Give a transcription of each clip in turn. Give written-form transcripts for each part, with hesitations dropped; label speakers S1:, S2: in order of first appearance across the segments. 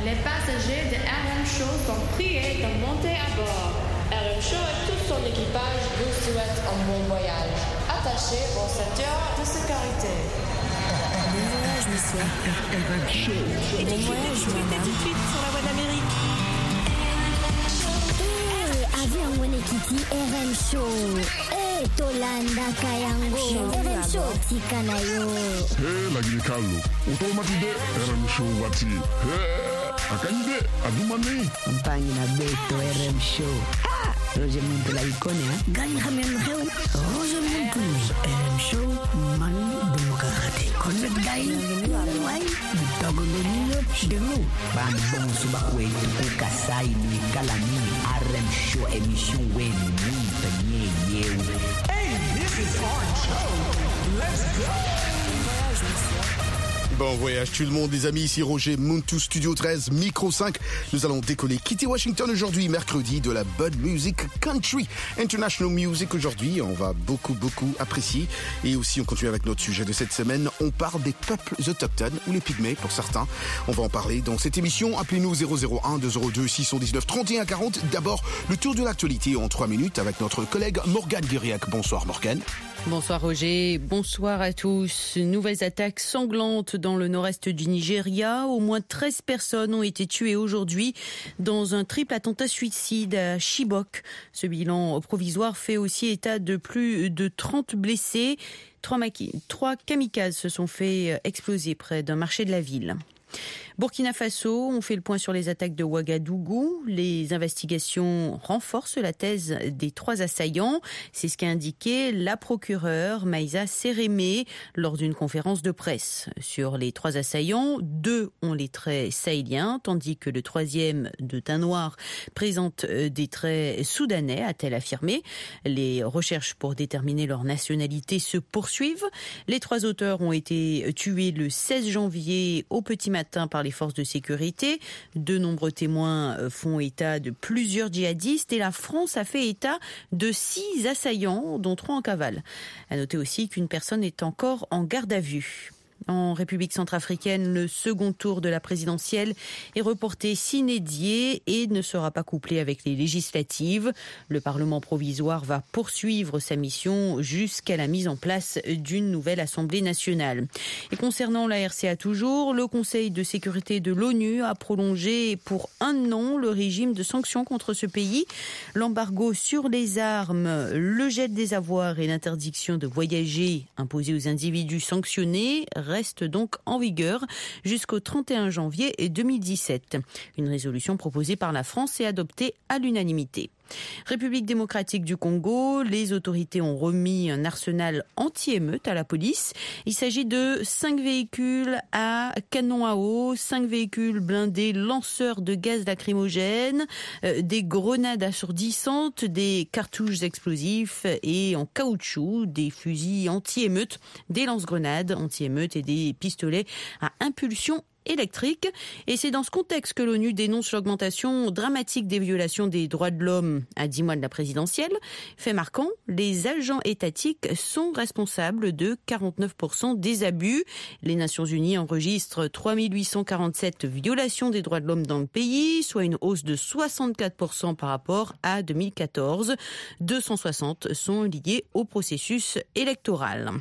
S1: Les passagers de RM Show sont priés de monter à bord. RM Show et tout son équipage vous souhaitent un bon voyage. Attachez vos ceintures de sécurité.
S2: Bon voyage, monsieur.
S3: RM Show.
S2: Et bon voyage, madame.
S4: Tout de suite sur la voie d'Amérique.
S2: Avion Wenekiti RM Show. Tolanda Kayango. RM Show Tikanayo.
S3: La Guinée Carlo. Automatique RM Show Wati. Akanyide Adumani.
S5: Campagne na Beto RM Show. Roger Muntu la icône, hein?
S2: Gagne Hamel Heu. Roger Muntu. RM Show. Man Demokrate. Convert Guy. Why? Dogo Lenino. Demo.
S5: Band bon subakwe tuku kasai ni kalami RM Show émission wen ni ye.
S6: Hey, this is RM Show. Let's go.
S7: Bon voyage tout le monde les amis, ici Roger Muntu, Studio 13, Micro 5. Nous allons décoller, quitter Washington aujourd'hui, mercredi, de la Bud Music Country International Music. Aujourd'hui, on va beaucoup apprécier. Et aussi, on continue avec notre sujet de cette semaine. On parle des peuples autochtones, ou les pygmées pour certains. On va en parler dans cette émission. Appelez-nous 001-202-619-3140. D'abord, le tour de l'actualité en 3 minutes avec notre collègue Morgane Guiriac. Bonsoir Morgane.
S8: Bonsoir Roger, bonsoir à tous. Nouvelles attaques sanglantes dans le nord-est du Nigeria. Au moins 13 personnes ont été tuées aujourd'hui dans un triple attentat suicide à Chibok. Ce bilan provisoire fait aussi état de plus de 30 blessés. 3 kamikazes se sont fait exploser près d'un marché de la ville. Burkina Faso, on fait le point sur les attaques de Ouagadougou. Les investigations renforcent la thèse des 3 assaillants. C'est ce qu'a indiqué la procureure Maïsa Sérémé lors d'une conférence de presse. Sur les 3 assaillants, 2 ont les traits sahéliens, tandis que le 3e, de teint noir, présente des traits soudanais, a-t-elle affirmé. Les recherches pour déterminer leur nationalité se poursuivent. Les 3 auteurs ont été tués le 16 janvier au petit matin par les forces de sécurité. De nombreux témoins font état de plusieurs djihadistes et la France a fait état de 6 assaillants, dont 3 en cavale. À noter aussi qu'une personne est encore en garde à vue. En République centrafricaine, le second tour de la présidentielle est reporté sine die et ne sera pas couplé avec les législatives. Le Parlement provisoire va poursuivre sa mission jusqu'à la mise en place d'une nouvelle Assemblée nationale. Et concernant la RCA toujours, le Conseil de sécurité de l'ONU a prolongé pour 1 an le régime de sanctions contre ce pays. L'embargo sur les armes, le gel des avoirs et l'interdiction de voyager imposée aux individus sanctionnés reste donc en vigueur jusqu'au 31 janvier 2017. Une résolution proposée par la France et adoptée à l'unanimité. République démocratique du Congo, les autorités ont remis un arsenal anti-émeute à la police. Il s'agit de 5 véhicules à canon à eau, 5 véhicules blindés lanceurs de gaz lacrymogène, des grenades assourdissantes, des cartouches explosifs et en caoutchouc, des fusils anti-émeute, des lance-grenades anti-émeute et des pistolets à impulsion électrique. Et c'est dans ce contexte que l'ONU dénonce l'augmentation dramatique des violations des droits de l'homme à 10 mois de la présidentielle. Fait marquant, les agents étatiques sont responsables de 49% des abus. Les Nations Unies enregistrent 3847 violations des droits de l'homme dans le pays, soit une hausse de 64% par rapport à 2014. 260 sont liés au processus électoral.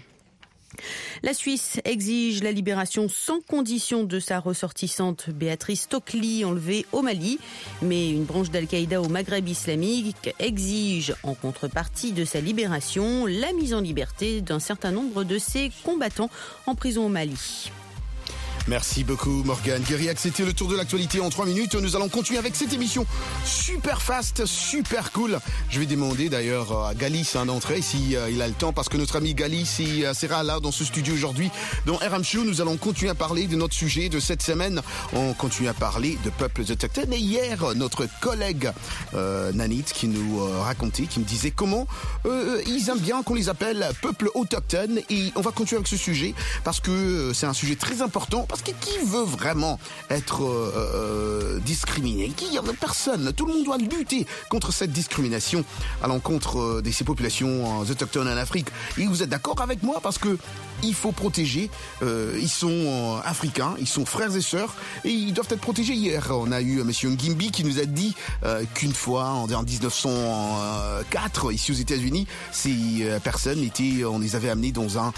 S8: La Suisse exige la libération sans condition de sa ressortissante Béatrice Stokely, enlevée au Mali. Mais une branche d'Al-Qaïda au Maghreb islamique exige, en contrepartie de sa libération, la mise en liberté d'un certain nombre de ses combattants en prison au Mali.
S7: Merci beaucoup Morgane Guiriac, c'était le tour de l'actualité en 3 minutes. Nous allons continuer avec cette émission super fast, super cool. Je vais demander d'ailleurs à Galis d'entrer si il a le temps, parce que notre ami Galis sera là dans ce studio aujourd'hui. Dans RM Show, nous allons continuer à parler de notre sujet de cette semaine. On continue à parler de peuples autochtones. Et hier, notre collègue Nanit qui nous racontait, qui me disait comment ils aiment bien qu'on les appelle peuples autochtones. Et on va continuer avec ce sujet parce que c'est un sujet très important. Parce Parce que qui veut vraiment être discriminé? Personne. Tout le monde doit lutter contre cette discrimination à l'encontre de ces populations autochtones en Afrique. Et vous êtes d'accord avec moi? Parce que il faut protéger. Ils sont africains, ils sont frères et sœurs, et ils doivent être protégés. Hier, on a eu Monsieur Ngimbi qui nous a dit qu'une fois, en 1904, ici aux États-Unis, ces personnes on les avait amenées dans un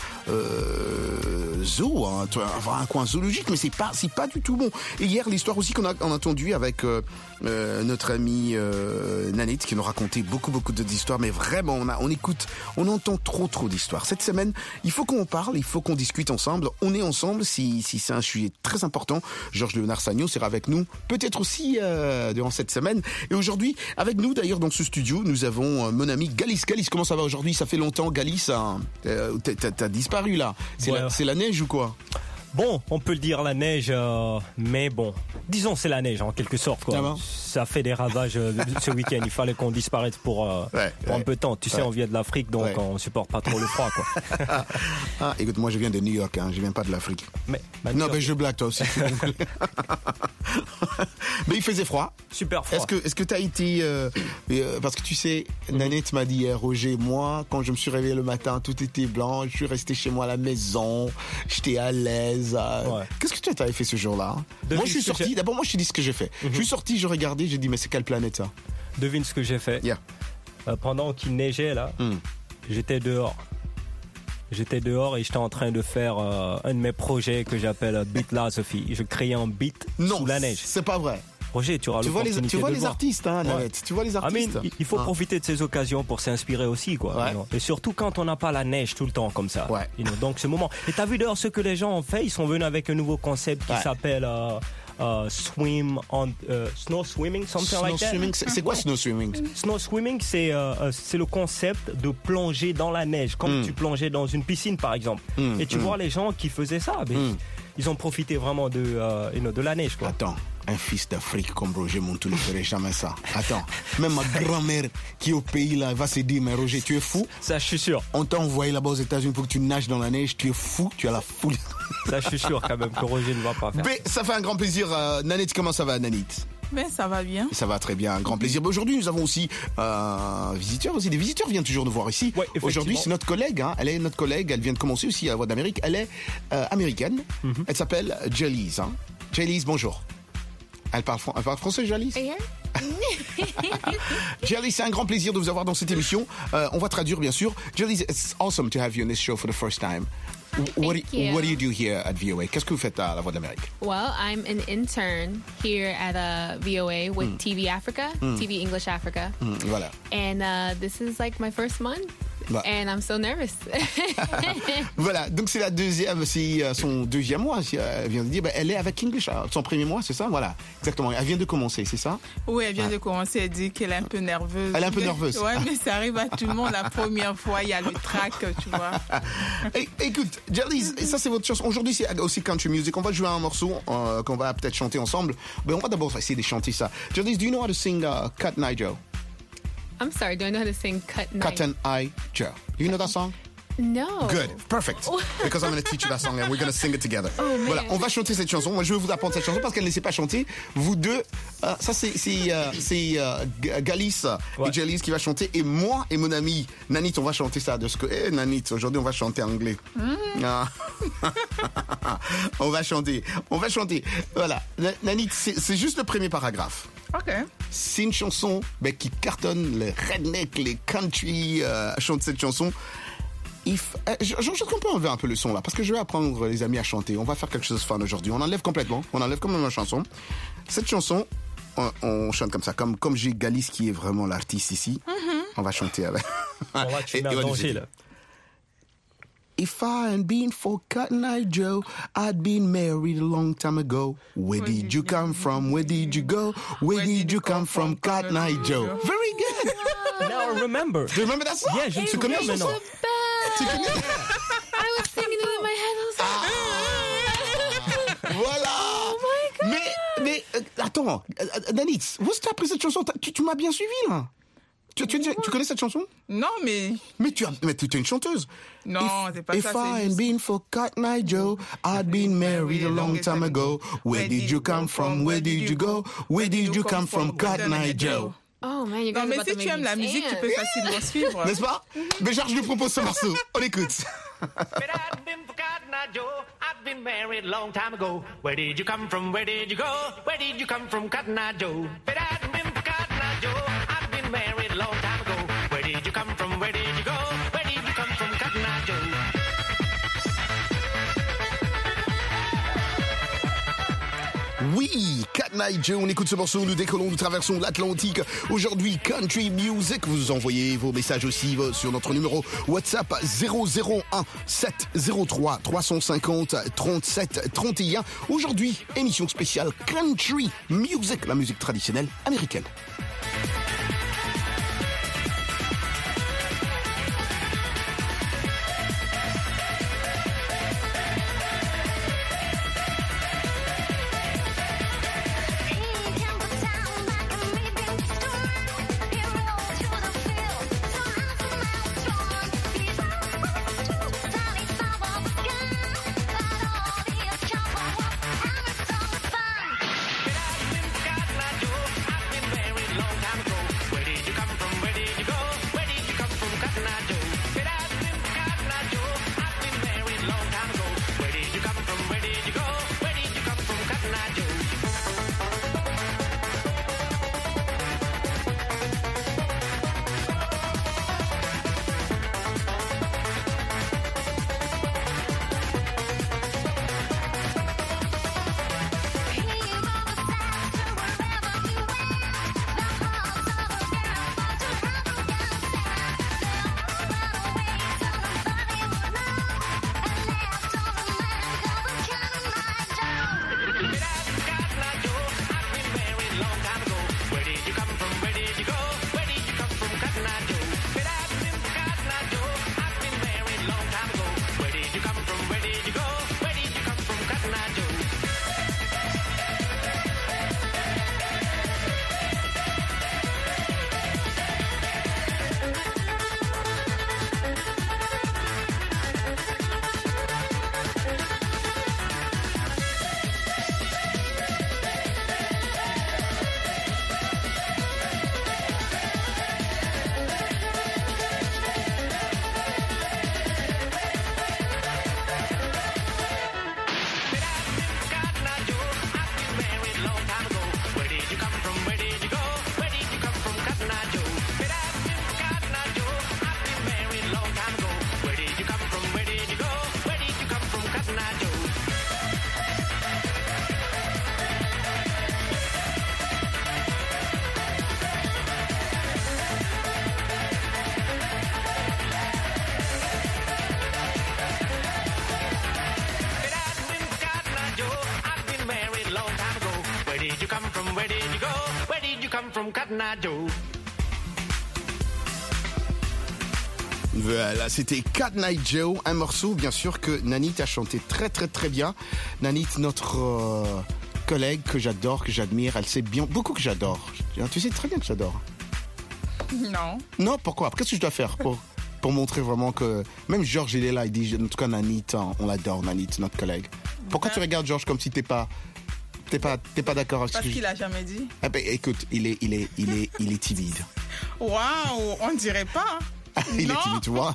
S7: zoo, un coin zoologique, mais c'est pas du tout bon. Et hier, l'histoire aussi qu'on a entendue avec notre ami Nanette, qui nous racontait beaucoup d'histoires, mais vraiment, on entend trop d'histoires. Cette semaine, il faut qu'on en parle, il faut qu'on discute ensemble. On est ensemble si c'est un sujet très important. Georges Léonard Sagno sera avec nous, peut-être aussi durant cette semaine. Et aujourd'hui, avec nous d'ailleurs dans ce studio, nous avons mon ami Galis. Galis, comment ça va aujourd'hui? Ça fait longtemps, Galis. T'as disparu là. C'est la neige ou quoi?
S4: Bon, on peut le dire la neige, mais bon, disons c'est la neige en quelque sorte, quoi. Ah bon? Ça fait des ravages ce week-end. Il fallait qu'on disparaisse pour un peu de temps. Tu sais, on vient de l'Afrique, donc on supporte pas trop le froid, quoi.
S7: Écoute, moi je viens de New York, je viens pas de l'Afrique. Mais je blague toi aussi. Mais il faisait froid.
S4: Super froid.
S7: Est-ce que t'as été parce que tu sais, Nanette m'a dit hier, Roger, moi quand je me suis réveillé le matin, tout était blanc. Je suis resté chez moi à la maison. J'étais à l'aise. Qu'est-ce que tu avais fait ce jour-là? Moi je suis sorti, d'abord moi je te dis ce que j'ai fait. Je suis sorti, je regardais, j'ai dit mais c'est quelle planète ça?
S4: Devine ce que j'ai fait. Pendant qu'il neigeait là, j'étais dehors et j'étais en train de faire un de mes projets que j'appelle Beatlasophy. Je créais un beat sous la neige.
S7: C'est pas vrai.
S4: Roger, tu vois
S7: les artistes, Nanette. Tu vois les artistes.
S4: Il faut profiter de ces occasions pour s'inspirer aussi, quoi. Et surtout quand on n'a pas la neige tout le temps comme ça. Donc ce moment. Et t'as vu d'ailleurs ce que les gens ont fait? Ils sont venus avec un nouveau concept qui s'appelle snow swimming, something like that.
S7: C'est quoi snow swimming?
S4: Snow swimming, c'est le concept de plonger dans la neige, comme tu plongeais dans une piscine par exemple. Et tu vois les gens qui faisaient ça, ils ont profité vraiment de la neige, quoi.
S7: Attends. Un fils d'Afrique comme Roger Montou ne ferait jamais ça. Attends, même ma grand-mère qui est au pays là va se dire mais Roger, tu es fou.
S4: Ça, je suis sûr.
S7: On t'a envoyé là-bas aux États-Unis pour que tu nages dans la neige. Tu es fou, tu as la foule.
S4: Ça, je suis sûr quand même que Roger ne va pas faire.
S7: Mais ça fait un grand plaisir. Nanette, comment ça va, Nanette?
S9: Mais ça va bien.
S7: Ça va très bien, un grand plaisir. Aujourd'hui, nous avons aussi visiteurs. Des visiteurs viennent toujours nous voir ici.
S4: Ouais,
S7: aujourd'hui, c'est notre collègue. Elle est notre collègue. Elle vient de commencer aussi à la Voix d'Amérique. Elle est américaine. Elle s'appelle Jelly's. Jelly's, bonjour. Elle parle français, Jelly's? Jelly's, c'est un grand plaisir de vous avoir dans cette émission. On va traduire, bien sûr. Jelly's, it's awesome to have you on this show for the first time. What do you do here at VOA? Qu'est-ce que vous faites à la Voix de l'Amérique?
S10: Well, I'm an intern here at VOA with TV Africa, TV English Africa.
S7: Voilà.
S10: And this is like my first month. And I'm so nervous.
S7: Voilà, donc c'est son deuxième mois. Elle vient de dire, elle est avec English, son premier mois, c'est ça? Voilà, exactement. Elle vient de commencer, c'est ça?
S9: Oui, elle vient de commencer. Elle dit qu'elle est un peu nerveuse.
S7: Elle est un peu nerveuse.
S9: Oui, mais ça arrive à tout le monde. La première fois, il y a le track, tu vois.
S7: Écoute, Jelly's, ça c'est votre chanson. Aujourd'hui, c'est aussi country music. On va jouer un morceau qu'on va peut-être chanter ensemble. Mais on va d'abord essayer de chanter ça. Jelly's, do you know how to sing Cut Eye Joe?
S10: I'm sorry, do I know how to sing Cut
S7: Eye Joe? Do you know that song?
S10: No.
S7: Good, perfect. Because I'm going to teach you that song and we're going to sing it together. Voilà, on va chanter cette chanson. Moi, je vais vous apprendre cette chanson parce qu'elle ne sait pas chanter. Vous deux, ça c'est Galis et Jelly's qui va chanter. Et moi et mon ami Nanette, on va chanter ça. Nanette, aujourd'hui on va chanter anglais. On va chanter. Voilà, Nanette, c'est juste le premier paragraphe.
S9: OK.
S7: C'est une chanson qui cartonne. Les rednecks, les country chantent cette chanson. Je qu'on peut enlever un peu le son là, parce que je vais apprendre les amis à chanter. On va faire quelque chose de fun aujourd'hui. On enlève complètement. On enlève comme la chanson. Cette chanson, on chante comme ça. Comme j'ai Galis qui est vraiment l'artiste ici. On va chanter avec.
S4: On va tuer un danger là.
S7: If I hadn't been for Cotton Eye Joe, I'd been married a long time ago. Where did you come from? Where did you go? Where did you come from, Cotton Eye Joe? Very good.
S4: Now I remember.
S7: Do you remember that song?
S4: Yeah, je me souviens maintenant.
S7: Tu connais?
S10: I was singing it in my head. I was like,
S7: Voilà.
S10: oh my God.
S7: Mais attends, Nanette, où est-ce que tu as pris cette chanson? Tu m'as bien suivi là? Tu connais cette chanson?
S9: Non, mais...
S7: Mais tu es une chanteuse.
S9: Non, c'est pas ça.
S7: If I had been for Cotton Eye Joe, I'd been married a long time ago. Where did you come from? Where did you go? Where did you come from, Cotton Eye Joe?
S10: Oh man, you guys
S9: non, mais
S10: about
S9: si
S10: to
S9: tu
S10: make
S9: aimes
S10: me
S9: la musique, tu
S10: dance.
S9: peux facilement suivre.
S7: N'est-ce pas? Mais Georges lui propose ce morceau. On écoute.
S11: I've been married a long time ago. Where did you come from? Where did you go? Where did you come from, Cotton Eye Joe? But I've been for Cotton Eye Joe. I've been married a long time ago. Where did you come from? Where did you go? Where did you come from, Cotton Eye Joe?
S7: Oui, Cotton Eye Joe, on écoute ce morceau, nous décollons, nous traversons l'Atlantique. Aujourd'hui, Country Music, vous envoyez vos messages aussi sur notre numéro WhatsApp 001 703 350 37 31. Aujourd'hui, émission spéciale Country Music, la musique traditionnelle américaine. Voilà, c'était Cotton Eye Joe, un morceau bien sûr que Nanit a chanté très très très bien. Nanit, notre collègue que j'adore, que j'admire, elle sait bien, beaucoup que j'adore. Tu sais très bien que j'adore.
S9: Non.
S7: Non, pourquoi? Qu'est-ce que je dois faire pour montrer vraiment que... Même Georges, il est là, il dit, en tout cas Nanit, on l'adore, Nanit, notre collègue. Pourquoi tu regardes Georges comme si t'es pas d'accord avec ce que
S9: Parce qu'il a jamais dit.
S7: Ah ben, écoute, il est timide.
S9: Waouh, on dirait pas.
S7: Il est timide, tu vois.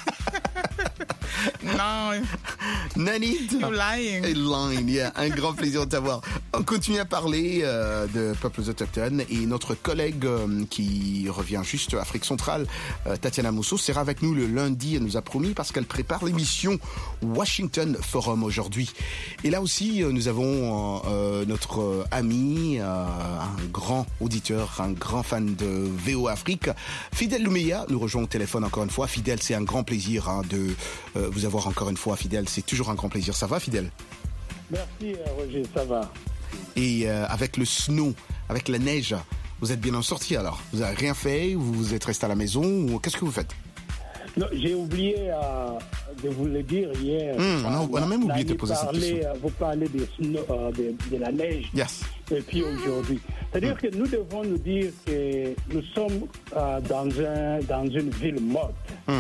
S9: Non.
S7: Nanit.
S9: You're lying.
S7: Lying, yeah. Un grand plaisir de t'avoir. On continue à parler de peuples autochtones et notre collègue qui revient juste Afrique centrale, Tatiana Mousso, sera avec nous le lundi. Elle nous a promis parce qu'elle prépare l'émission Washington Forum aujourd'hui. Et là aussi, nous avons notre ami, un grand auditeur, un grand fan de VO Afrique, Fidèle Loumeya, nous rejoint au téléphone encore une fois. Fidèle, c'est un grand plaisir de vous avoir encore une fois, Fidèle. C'est toujours un grand plaisir. Ça va, Fidèle?
S12: Merci, Roger, ça va.
S7: Et avec le snow, avec la neige, vous êtes bien en sortie alors? Vous n'avez rien fait? Vous êtes resté à la maison? Ou qu'est-ce que vous faites?
S12: Non, j'ai oublié de vous le dire hier.
S7: On a même oublié de poser cette question.
S12: Vous parlez de la neige.
S7: Yes.
S12: Et puis aujourd'hui. C'est-à-dire que nous devons nous dire que nous sommes dans une ville morte.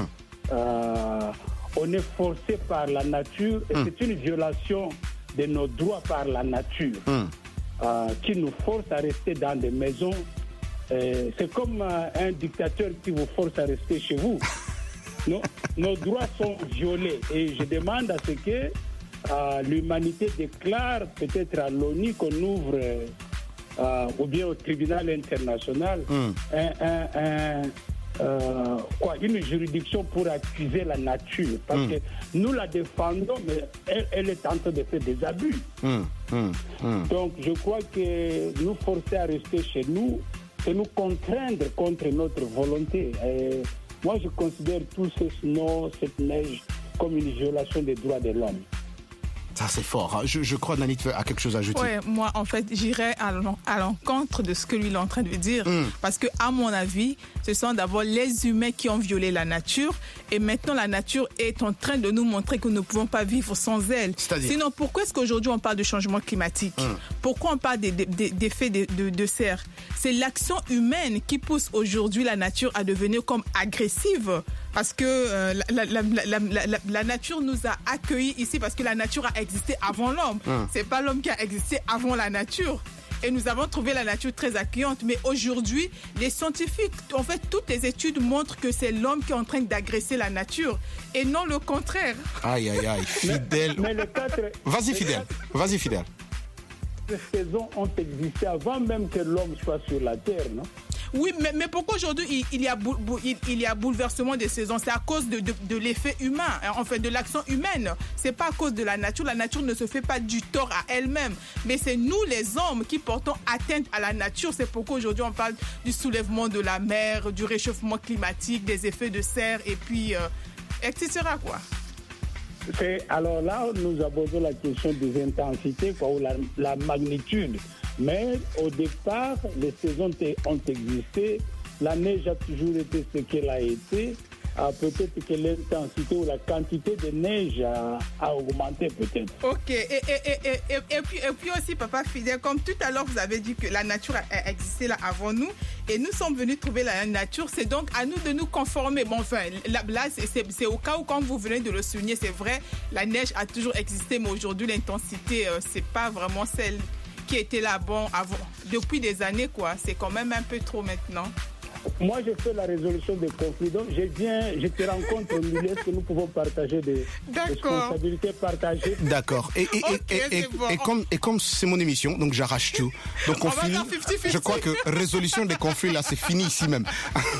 S12: On est forcé par la nature et c'est une violation de nos droits par la nature qui nous force à rester dans des maisons. C'est comme un dictateur qui vous force à rester chez vous. Nos droits sont violés et je demande à ce que l'humanité déclare peut-être à l'ONU qu'on ouvre ou bien au tribunal international une juridiction pour accuser la nature. Parce que nous la défendons, mais elle est en train de faire des abus. Donc je crois que nous forcer à rester chez nous, c'est nous contraindre contre notre volonté. Et moi, je considère tout ce snow, cette neige, comme une violation des droits de l'homme.
S7: Ça, c'est fort. Je crois que Nanit a quelque chose à ajouter.
S9: Oui, moi, en fait, j'irais à l'encontre de ce que lui est en train de dire. Parce que, à mon avis, ce sont d'abord les humains qui ont violé la nature. Et maintenant, la nature est en train de nous montrer que nous ne pouvons pas vivre sans elle. Sinon, pourquoi est-ce qu'aujourd'hui, on parle de changement climatique? Pourquoi on parle d'effets de serre? C'est l'action humaine qui pousse aujourd'hui la nature à devenir comme agressive. Parce que la nature nous a accueillis ici parce que la nature a existé avant l'homme. C'est pas l'homme qui a existé avant la nature. Et nous avons trouvé la nature très accueillante. Mais aujourd'hui, les scientifiques, en fait, toutes les études montrent que c'est l'homme qui est en train d'agresser la nature et non le contraire.
S7: Aïe, aïe, aïe. Fidèle. Vas-y, Fidèle.
S12: Les saisons ont existé avant même que l'homme soit sur la terre, non?
S9: Oui, mais pourquoi aujourd'hui il y a bouleversement des saisons? C'est à cause de l'effet humain, en fait, de l'action humaine. C'est pas à cause de la nature. La nature ne se fait pas du tort à elle-même. Mais c'est nous, les hommes, qui portons atteinte à la nature. C'est pourquoi aujourd'hui on parle du soulèvement de la mer, du réchauffement climatique, des effets de serre, et puis, etc. quoi.
S12: Alors là, nous abordons la question des intensités, ou la magnitude. Mais au départ, les saisons ont existé. La neige a toujours été ce qu'elle a été. Peut-être que l'intensité ou la quantité de neige a augmenté peut-être.
S9: Ok. Et puis aussi, Papa Fidèle, comme tout à l'heure, vous avez dit que la nature a existé là avant nous. Et nous sommes venus trouver la nature. C'est donc à nous de nous conformer. Bon, enfin, là c'est au cas où, comme vous venez de le souligner, c'est vrai, la neige a toujours existé. Mais aujourd'hui, l'intensité, c'est pas vraiment celle qui était là avant. Depuis des années, quoi. C'est quand même un peu trop maintenant.
S12: Moi, je fais la résolution des conflits. Donc, je te rencontre au milieu. Est-ce que nous pouvons partager des responsabilités partagées?
S7: D'accord. Et comme c'est mon émission, donc j'arrache tout. Donc on finit. 50-50. Je crois que résolution des conflits, là, c'est fini ici même.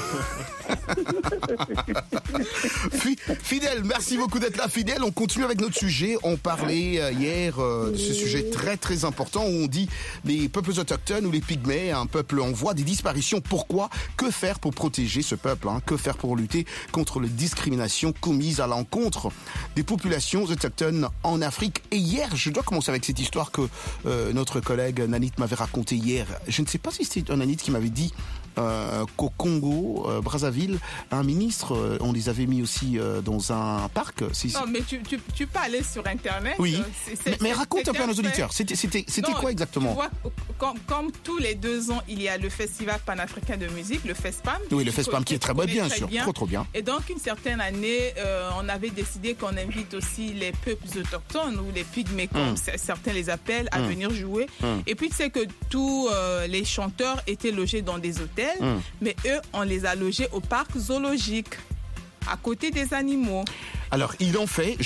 S7: Fidèle, merci beaucoup d'être là, Fidèle. On continue avec notre sujet. On parlait hier de ce sujet très très important où on dit les peuples autochtones ou les pygmées, un peuple en voie de disparition. Pourquoi? Que faire pour protéger ce peuple, Que faire pour lutter contre les discriminations commises à l'encontre des populations autochtones en Afrique? Et hier, je dois commencer avec cette histoire que notre collègue Nanit m'avait racontée hier. Je ne sais pas si c'était un Nanit qui m'avait dit qu'au Congo, Brazzaville, un ministre, on les avait mis aussi dans un parc.
S9: Non, mais tu peux aller sur Internet.
S7: Oui, mais raconte un peu à nos auditeurs. C'était quoi exactement?
S9: Tu vois, comme tous les 2 ans, il y a le Festival panafricain de musique, le FESPAM.
S7: Oui, le FESPAM qui est très bien, sûr. Trop bien.
S9: Et donc, une certaine année, on avait décidé qu'on invite aussi les peuples autochtones ou les pygmées, comme certains les appellent, à venir jouer. Et puis, tu sais que tous les chanteurs étaient logés dans des hôtels, mais eux, on les a logés au parc zoologique, à côté des animaux.
S7: Alors, ils ont fait,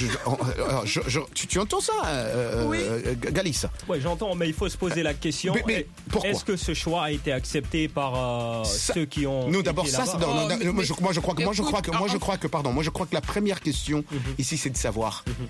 S7: tu entends ça,
S9: oui.
S7: Galis?
S4: Oui, j'entends, mais il faut se poser la question.
S7: Mais pourquoi?
S4: Est-ce que ce choix a été accepté par ceux qui ont...
S7: Non, d'abord, ça, moi, je crois que la première question ici, c'est de savoir...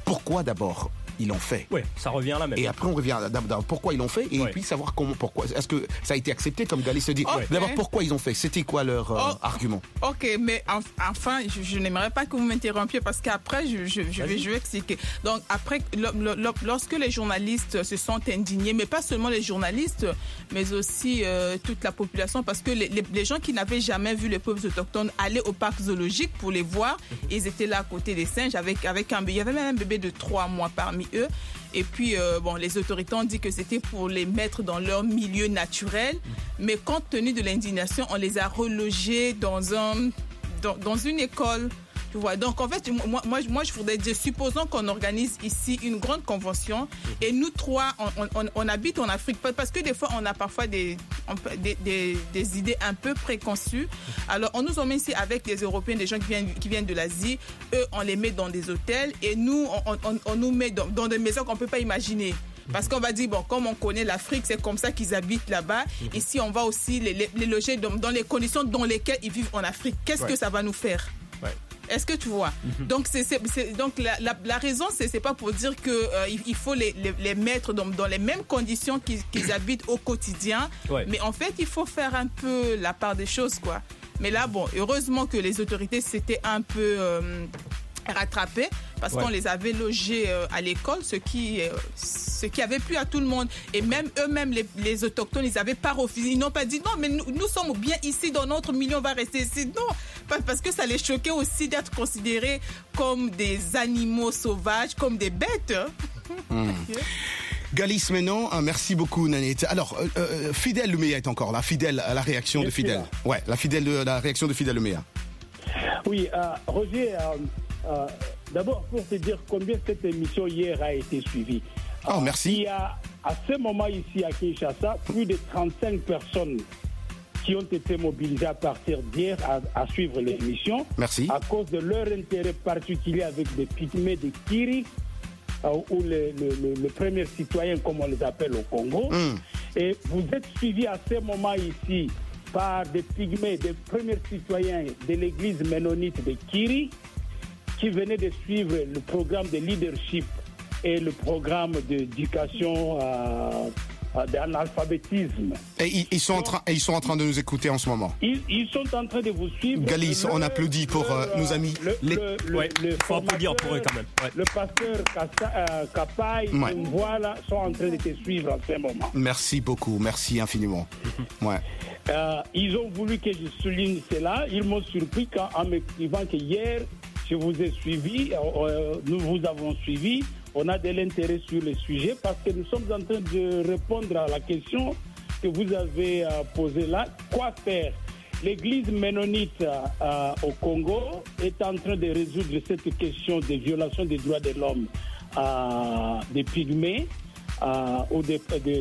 S7: pourquoi d'abord ils l'ont fait.
S4: Oui, ça revient là même.
S7: Et après, on revient d'abord pourquoi ils l'ont fait et puis savoir pourquoi. Est-ce que ça a été accepté, comme Gali se dit. D'abord, pourquoi ils ont fait? C'était quoi leur argument?
S9: Ok, mais enfin, je n'aimerais pas que vous m'interrompiez parce qu'après, je vais expliquer. Donc, après, lorsque les journalistes se sont indignés, mais pas seulement les journalistes, mais aussi toute la population, parce que les gens qui n'avaient jamais vu les peuples autochtones aller au parc zoologique pour les voir, ils étaient là à côté des singes avec un bébé. Il y avait même un bébé de 3 mois parmi eux. Et puis, les autorités ont dit que c'était pour les mettre dans leur milieu naturel. Mais compte tenu de l'indignation, on les a relogés dans une école. Tu vois. Donc, en fait, moi, je voudrais dire, supposons qu'on organise ici une grande convention et nous trois, on habite en Afrique. Parce que des fois, on a parfois des idées un peu préconçues. Alors, on nous emmène ici avec des Européens, des gens qui viennent de l'Asie. Eux, on les met dans des hôtels et nous, on nous met dans des maisons qu'on ne peut pas imaginer. Parce qu'on va dire, comme on connaît l'Afrique, c'est comme ça qu'ils habitent là-bas. Ici, on va aussi les loger dans les conditions dans lesquelles ils vivent en Afrique. Qu'est-ce que ça va nous faire? Est-ce que tu vois? Donc, donc la raison, c'est pas pour dire que il faut les mettre dans les mêmes conditions qu'ils habitent au quotidien. Mais en fait, il faut faire un peu la part des choses, quoi. Mais là, heureusement que les autorités s'étaient un peu rattrapées parce qu'on les avait logés à l'école, ce qui avait plu à tout le monde. Et même eux-mêmes, les autochtones, ils n'avaient pas refusé. Ils n'ont pas dit non, mais nous sommes bien ici dans notre milieu, on va rester ici. Non, parce que ça les choquait aussi d'être considérés comme des animaux sauvages, comme des bêtes.
S7: Galis maintenant, merci beaucoup Nanette. Alors, Fidèle Lemea est encore là, fidèle à la réaction de Fidèle. Ouais, la réaction de Fidèle Lemea.
S12: Oui, Roger, d'abord pour te dire combien cette émission hier a été suivie.
S7: Oh, merci.
S12: Il y a à ce moment ici à Kinshasa, plus de 35 personnes qui ont été mobilisées à partir d'hier à suivre l'émission.
S7: Merci.
S12: À cause de leur intérêt particulier avec des pygmées, des Kiri, ou le premier citoyen, comme on les appelle au Congo. Et vous êtes suivis à ce moment ici par des pygmées, des premiers citoyens de l'église ménonite de Kiri, qui venaient de suivre le programme de leadership et le programme d'éducation d'analphabétisme.
S7: Et ils sont en train de nous écouter en ce moment.
S12: Ils sont en train de vous suivre.
S7: Galis, on applaudit pour nos amis.
S4: Il faut applaudir pour eux quand même.
S12: Le pasteur Kapai, voilà, sont en train de te suivre en ce moment.
S7: Merci beaucoup, merci infiniment.
S12: Ils ont voulu que je souligne cela. Ils m'ont surpris en m'écrivant que hier, je vous ai suivi, nous vous avons suivi. On a de l'intérêt sur le sujet parce que nous sommes en train de répondre à la question que vous avez posée là. Quoi faire? L'église ménonite au Congo est en train de résoudre cette question de violation des droits de l'homme des pygmées ou des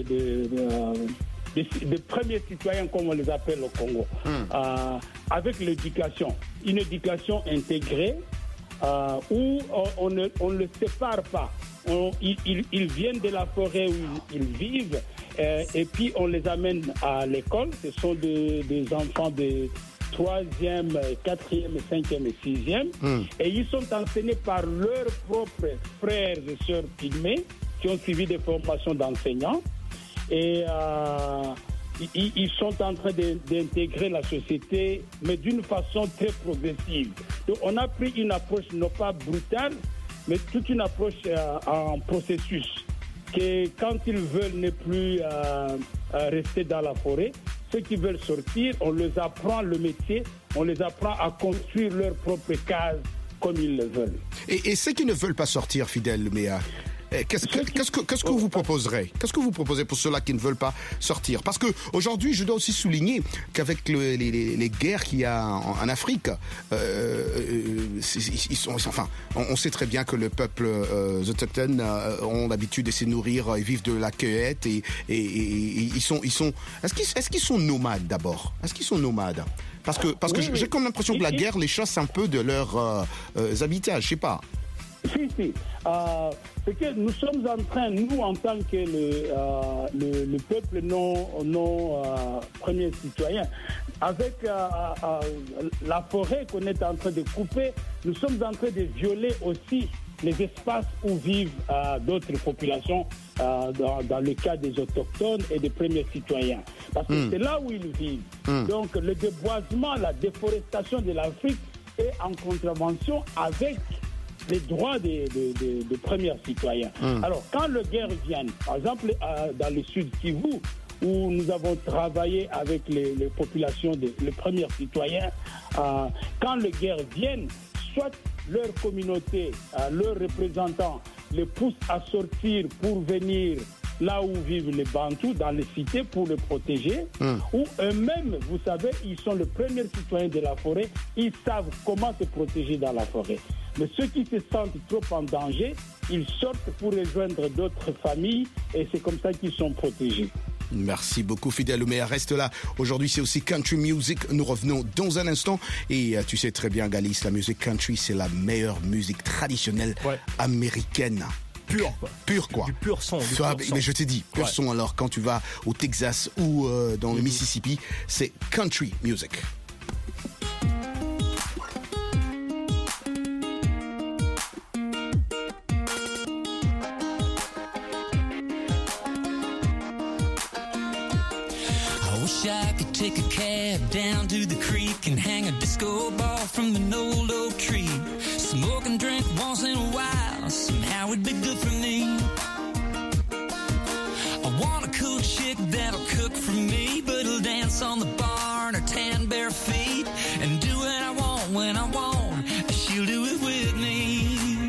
S12: premiers citoyens, comme on les appelle au Congo, avec l'éducation. Une éducation intégrée où on ne le sépare pas. Ils viennent de la forêt où ils vivent et puis on les amène à l'école. Ce sont des enfants de 3e, 4e, 5e et 6e. Et ils sont enseignés par leurs propres frères et sœurs pygmées qui ont suivi des formations d'enseignants. Et ils sont en train d'intégrer la société, mais d'une façon très progressive. Donc, on a pris une approche non pas brutale, mais toute une approche en processus. Que quand ils veulent ne plus rester dans la forêt, ceux qui veulent sortir, on les apprend le métier, on les apprend à construire leur propre case comme ils le veulent.
S7: Et ceux qui ne veulent pas sortir, Fidèle Lemea, qu'est-ce que vous proposerez? Qu'est-ce que vous proposez pour ceux-là qui ne veulent pas sortir? Parce que aujourd'hui, je dois aussi souligner qu'avec les guerres qu'il y a en Afrique, on sait très bien que le peuple autochtone ont l'habitude de se nourrir, ils vivent de la cueillette et ils sont. Est-ce qu'ils sont nomades d'abord? Est-ce qu'ils sont nomades? Parce que j'ai comme l'impression que la guerre les chasse un peu de leurs habitats, je sais pas.
S12: Si. C'est que nous sommes en train, nous en tant que le peuple non premier citoyen, avec la forêt qu'on est en train de couper, nous sommes en train de violer aussi les espaces où vivent d'autres populations, dans le cas des autochtones et des premiers citoyens. Parce que c'est là où ils vivent. Donc le déboisement, la déforestation de l'Afrique est en contravention avec les droits des premiers citoyens. Alors, quand les guerres viennent, par exemple, dans le sud Kivu, où nous avons travaillé avec les populations, les premiers citoyens, quand les guerres viennent, soit leur communauté, leurs représentants les poussent à sortir pour venir là où vivent les Bantous, dans les cités, pour les protéger, ou eux-mêmes, vous savez, ils sont les premiers citoyens de la forêt, ils savent comment se protéger dans la forêt. Mais ceux qui se sentent trop en danger, ils sortent pour rejoindre d'autres familles et c'est comme ça qu'ils sont protégés.
S7: Merci beaucoup Fidèle Ouméa, reste là. Aujourd'hui c'est aussi country music, nous revenons dans un instant et tu sais très bien Galis, la musique country c'est la meilleure musique traditionnelle américaine. Pur quoi.
S4: Du pur son.
S7: Mais je t'ai dit, pur son. Alors quand tu vas au Texas ou dans le Mississippi, c'est country music.
S13: I could take a cab down to the creek and hang a disco ball from an old oak tree. Smoke and drink once in a while, somehow it'd be good for me. I want a cool chick that'll cook for me, but it'll dance on the bar in her tan bare feet and do what I want when I want. She'll do it with me.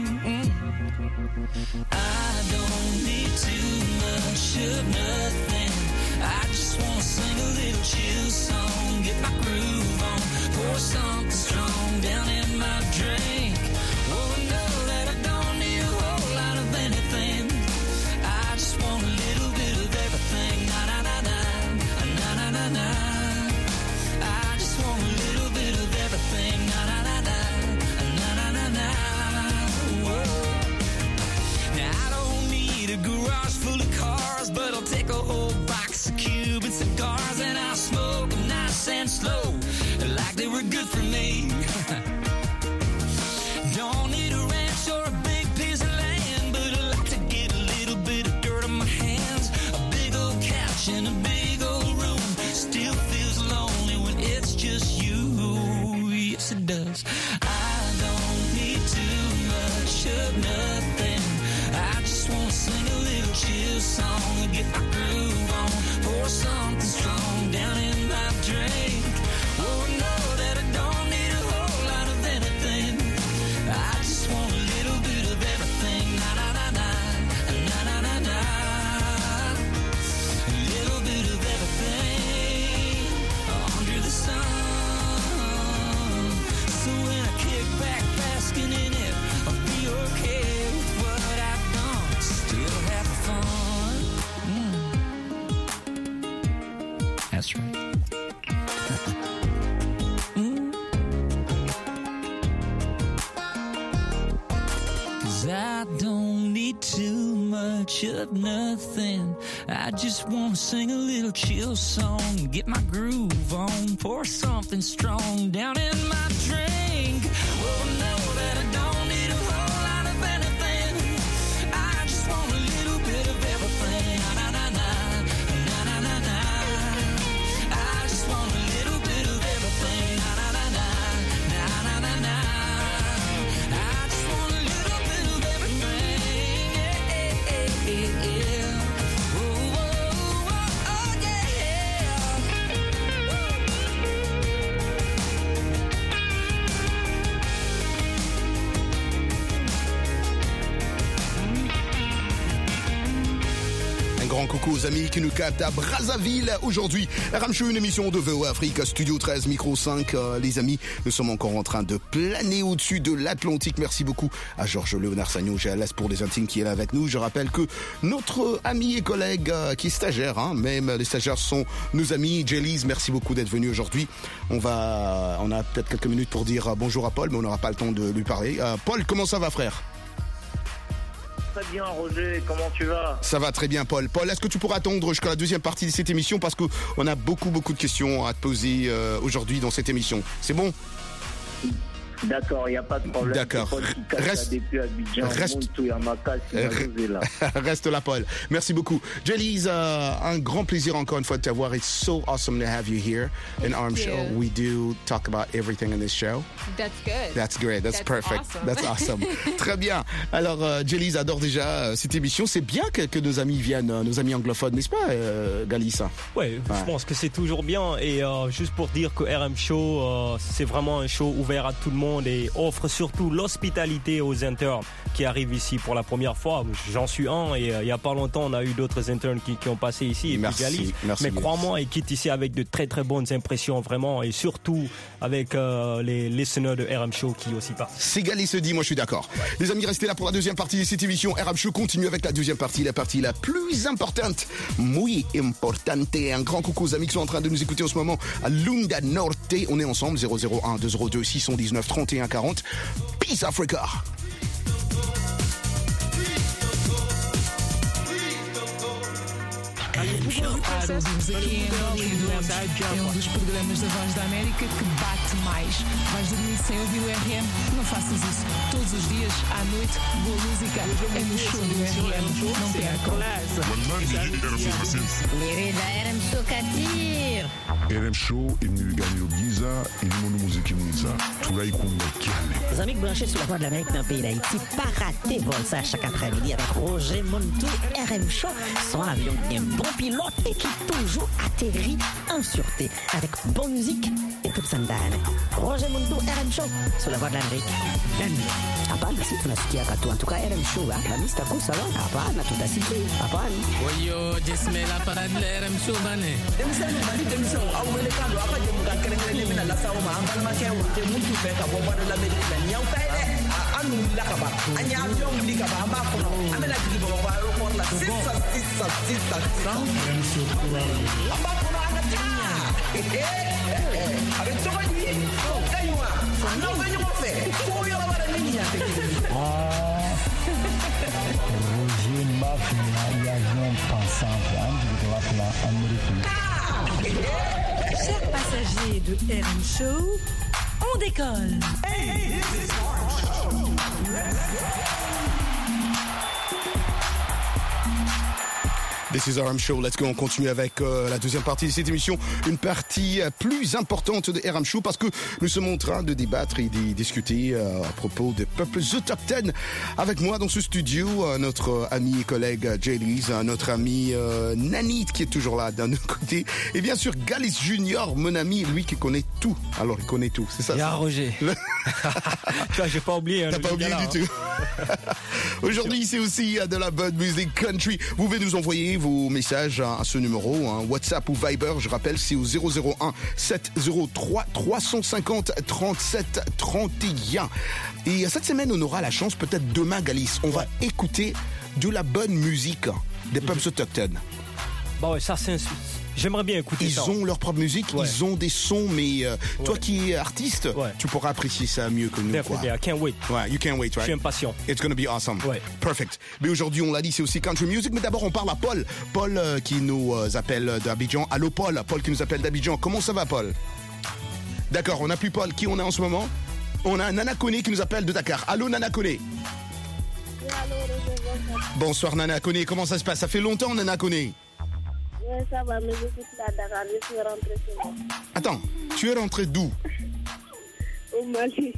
S13: I don't need too much of nothing. I just wanna sing a little chill song, get my groove on, pour something strong down in my drink. Oh, know that I don't need a whole lot of anything. I just want a little bit of everything. Na na na na, na na na na. I just want a little bit of everything. Na na na na, na na na na. Whoa. Now I don't need a garage full of cars, but I'll take a whole box of Cuban cigars and I'll smoke them nice and slow, like they were good for me. Don't need a ranch or a big piece of land, but I like to get a little bit of dirt on my hands. A big old couch in a big old room still feels lonely when it's just you. Yes, it does. I don't need too much of nothing. I just want to sing a little chill song and get my groove on, pour something strong down in my drink. Oh, know that I don't need a whole lot of anything. I just want a little bit of everything. Na na na na, na na na na. A little bit of everything under the sun. So when I kick back basking in it, I'll be okay with what I've done. Still having fun. That's right. Cause I don't need too much of nothing. I just wanna sing a little chill song, get my groove on, pour something strong down in my drink. Well, know that I don't need a whole lot of anything. I just want a little bit of everything. Na na na na, na na na na. I just want a little bit of everything. Na na na na, na na na na. I just want a little bit of everything. Yeah, yeah, yeah. Oh, oh, oh, oh, yeah.
S7: Un grand coucou aux amis qui nous captent à Brazzaville aujourd'hui. RM Show, une émission de VOA Afrique, Studio 13, Micro 5. Les amis, nous sommes encore en train de planer au-dessus de l'Atlantique. Merci beaucoup à Georges Léonard Sagnon, GLS pour les intimes qui est là avec nous. Je rappelle que notre ami et collègue qui est stagiaire, même les stagiaires sont nos amis. Jellies, merci beaucoup d'être venu aujourd'hui. On a peut-être quelques minutes pour dire bonjour à Paul, mais on n'aura pas le temps de lui parler. Paul, comment ça va, frère?
S14: très bien, Roger. Comment tu vas?
S7: Ça va très bien, Paul. Paul, est-ce que tu pourras attendre jusqu'à la deuxième partie de cette émission parce qu'on a beaucoup de questions à te poser aujourd'hui dans cette émission. C'est bon?
S14: D'accord, il n'y a pas de problème.
S7: D'accord. Reste là, Paul. Merci beaucoup. Jelly's, un grand plaisir encore une fois de t'avoir. It's so awesome to have you here in Arm Show. We do talk about everything in this show.
S10: That's good.
S7: That's great. That's perfect.
S10: Awesome.
S7: That's awesome. Très bien. Alors, Jelly's adore déjà cette émission. C'est bien que nos amis viennent, nos amis anglophones, n'est-ce pas, Galis?
S4: Ouais, je pense que c'est toujours bien. Et juste pour dire que RM Show, c'est vraiment un show ouvert à tout le monde et offre surtout l'hospitalité aux internes qui arrivent ici pour la première fois. J'en suis un et il y a pas longtemps on a eu d'autres internes qui ont passé ici.
S7: Merci.
S4: Mais crois-moi, ils quittent ici avec de très très bonnes impressions vraiment et surtout avec les listeners de RM Show qui aussi partent.
S7: C'est Galis se dit, moi je suis d'accord. Ouais. Les amis, restez là pour la deuxième partie de cette émission. RM Show continue avec la deuxième partie, la partie la plus importante. Muy importante. Un grand coucou aux amis qui sont en train de nous écouter en ce moment à Lunda Norte. On est ensemble, 001 202 619 31 40. Peace Africa.
S6: Ouvimos aqui em Hollywood, é um dos programas da Voz da América que bate mais. Vais dormir sem ouvir o RM? Não faças isso. Todos os dias, à noite, boa música é no show do RM. Não percam.
S2: RM Show Katir.
S3: RM Show inu ganyo giza inu muziki mwiza tulai kunga kiane.
S2: Les amis branchés sur la Voix de l'Amérique dans le pays d'Haïti, pas rater vol ça chaque après-midi avec Roger Montou. RM Show, son avion qui est un bon pilote et qui toujours atterrit en sûreté avec bonne musique et toute sandane. Roger Montou, RM Show sur la Voix de l'Amérique. Hapana, si tunasikia katu. En tout cas, RM Show, Hamisi taku sawa. Hapana, tutasikia. Hapana.
S15: Oyo, jesme la parade de RM Show bane.
S16: Roger Mafia, avion pensante,
S17: Chers passagers de RM Show, on décolle. Hey, this is RM Show.
S7: This is RM Show. Let's go. On continue avec la deuxième partie de cette émission. Une partie plus importante de RM Show parce que nous sommes en train de débattre et de discuter à propos des peuples autochtones. Avec moi dans ce studio, notre ami et collègue Jelly's, notre ami Nanit qui est toujours là d'un autre côté. Et bien sûr, Galis Junior, mon ami, lui qui connaît tout. Alors, il connaît tout. C'est ça?
S4: Il y a Roger. Toi, j'ai pas oublié.
S7: T'as pas oublié du tout. Aujourd'hui, c'est aussi de la bonne musique country. Vous pouvez nous envoyer vos messages à ce numéro, WhatsApp ou Viber. Je rappelle, c'est au 001 703 350 37 31. Et cette semaine, on aura la chance, peut-être demain, Galis, on va écouter de la bonne musique des peuples autochtones.
S4: Bah ouais, ça c'est j'aimerais bien écouter
S7: ça. Ils ont leur propre musique, ils ont des sons, mais toi qui es artiste, tu pourras apprécier ça mieux que nous.
S4: Definitely, I can't wait.
S7: Ouais, you can't wait, right?
S4: Je suis impatient.
S7: It's gonna be awesome. Perfect. Mais aujourd'hui, on l'a dit, c'est aussi country music, mais d'abord, on parle à Paul. Paul qui nous appelle d'Abidjan. Allô, Paul. Paul qui nous appelle d'Abidjan. Comment ça va, Paul? D'accord, on n'a plus Paul. Qui on a en ce moment? On a Nana Kone qui nous appelle de Dakar. Allô, Nana Kone. Bonsoir, Nana Kone. Comment ça se passe? Ça fait longtemps, Nana Kone.
S18: Oui, ça va, mais je suis à Dakar, je suis rentré chez moi.
S7: Attends, tu es rentré d'où?
S18: Au Mali.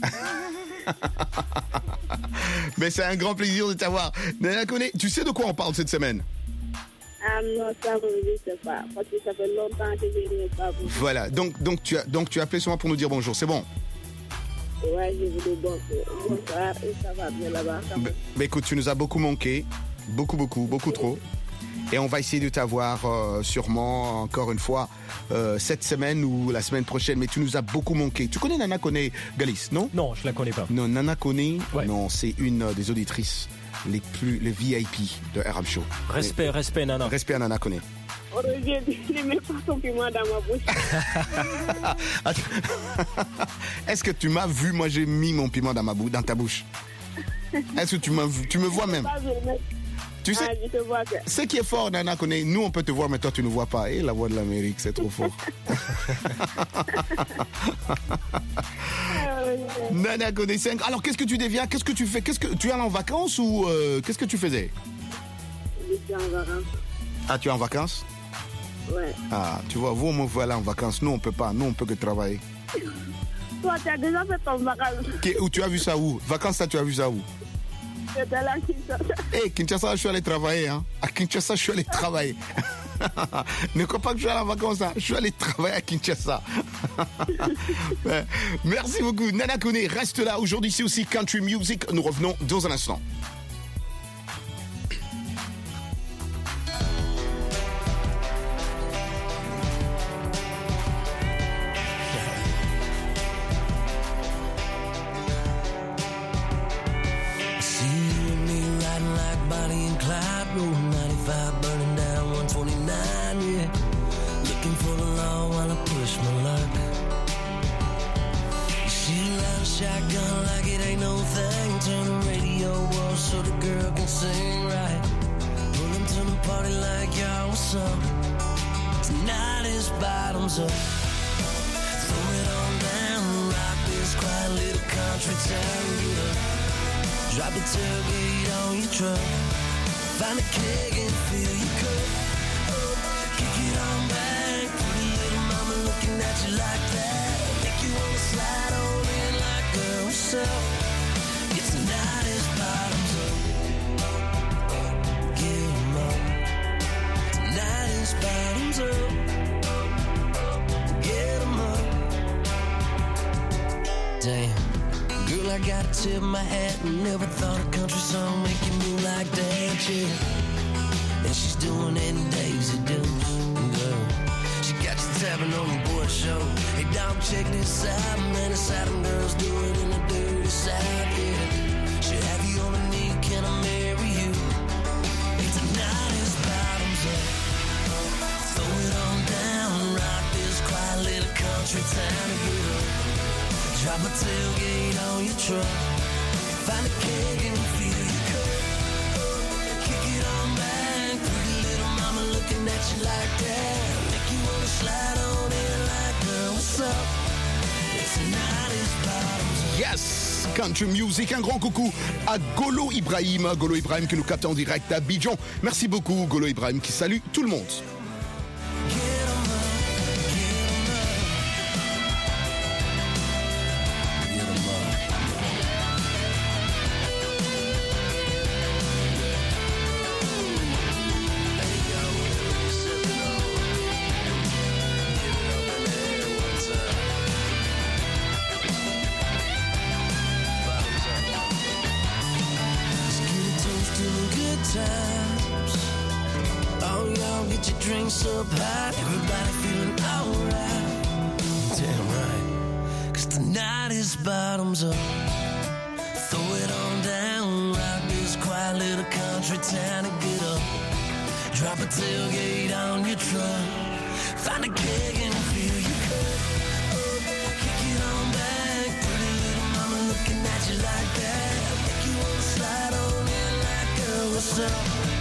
S7: Mais c'est un grand plaisir de t'avoir. Nana Kone, tu sais de quoi on parle cette semaine?
S18: Ah non, ça je ne sais pas, parce que ça fait longtemps que je n'ai pas vu.
S7: Voilà, donc tu as appelé sur moi pour nous dire bonjour, c'est bon?
S18: Oui, je vous dis bonsoir et ça va bien là-bas.
S7: Mais écoute, tu nous as beaucoup manqué, beaucoup trop. Et on va essayer de t'avoir sûrement encore une fois cette semaine ou la semaine prochaine. Mais tu nous as beaucoup manqué. Tu connais Nana Kone, Galis, non?
S4: Non, je la connais pas.
S7: Non, Nana Kone, non, c'est une des auditrices les VIP de RM Show.
S4: Respect, Nana.
S7: Respect à Nana Kone.
S18: Roger, ne mets pas ton piment dans ma bouche.
S7: Est-ce que tu m'as vu? Moi, j'ai mis mon piment dans ta bouche. Est-ce que tu me vois même? Tu sais, ce qui est fort, Nana Koné, nous on peut te voir, mais toi tu ne vois pas. Et la voix de l'Amérique, c'est trop fort. Nana Koné 5. Alors qu'est-ce que tu deviens? Qu'est-ce que tu fais? Tu es en vacances ou qu'est-ce que tu faisais?
S18: Je suis en vacances.
S7: Ah, tu es en vacances?
S18: Ouais.
S7: Ah, tu vois, vous, on veut aller en vacances. Nous, on peut pas. Nous, on peut que travailler.
S18: Toi, tu as déjà fait ton vacances.
S7: Où tu as vu ça où? Vacances, ça, tu as vu ça où?
S18: J'étais là à Kinshasa.
S7: Kinshasa, je suis allé travailler. Hein. À Kinshasa, je suis allé travailler. Ne crois pas que je suis allé en vacances. Hein. Je suis allé travailler à Kinshasa. Merci beaucoup. Nana Koné, reste là. Aujourd'hui, c'est aussi Country Music. Nous revenons dans un instant.
S13: Drop the tailgate on your truck. Find a keg and fill your cup. Kick it on back. Pretty little mama looking at you like that. Make you wanna slide on in like, girl, what's up? It's the night is bottoms up. Get 'em up. Tonight is bottoms up. Get 'em up. Damn. Girl, I gotta tip my hat. Never thought a country song make you move like that, yeah. And she's doing any Daisy Dukes, girl. She got you tapping on your boy show. Hey, dog, check this out, man. The Southern girls do it in the dirty South, yeah. She'll have you on a knee, can I marry you? Hey, tonight is bottoms up. Throw it on down, rock this quiet little country town, girl. Drop a tailgate on your truck. Find a keg and fill your cup. Kick it on back. Pretty little mama looking at you like that. Make you wanna slide on in like, girl, what's up? It's tonight is bottoms up.
S7: Yes! Country Music, un grand coucou à Golo Ibrahim. Golo Ibrahim qui nous capte en direct à Abidjan. Merci beaucoup, Golo Ibrahim, qui salue tout le monde.
S13: Drinks up high, everybody feeling alright. Damn right, 'cause tonight is bottoms up. Throw it on down, rock this quiet little country town and get up. Drop a tailgate on your truck. Find a keg and fill your cup. Kick it on back, pretty little mama looking at you like that. Make you wanna slide on in like, girl, what's up?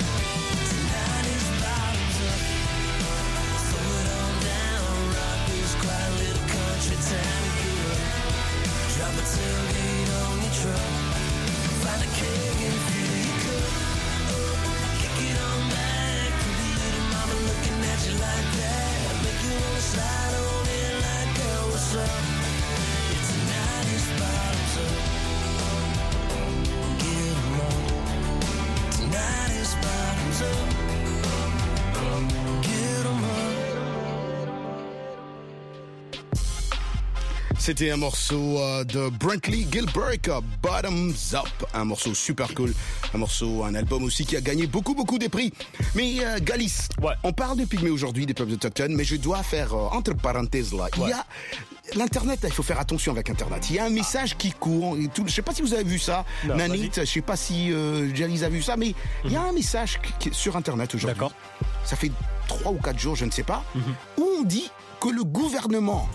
S13: Drop a tailgate on your truck. Find a keg and fill your cup. Kick it on back. Pretty little mama looking at you like that. Make you wanna slide on in like, girl, what's up? It's tonight is bottoms up. Get 'em up. Tonight is bottoms up. Get 'em up.
S7: C'était un morceau de Brantley Gilbert, Bottoms Up, un morceau super cool, un album aussi qui a gagné beaucoup de prix. Mais Galis, on parle de Pygmée aujourd'hui, des peuples autochtones, mais je dois faire entre parenthèses là, il y a l'Internet, il faut faire attention avec Internet. Il y a un message qui court, et tout, je sais pas si vous avez vu ça, non, Nanit, je sais pas si Jalis a vu ça, mais il y a un message qui est sur Internet aujourd'hui. D'accord. Ça fait 3 ou 4 jours, je ne sais pas, où on dit que le gouvernement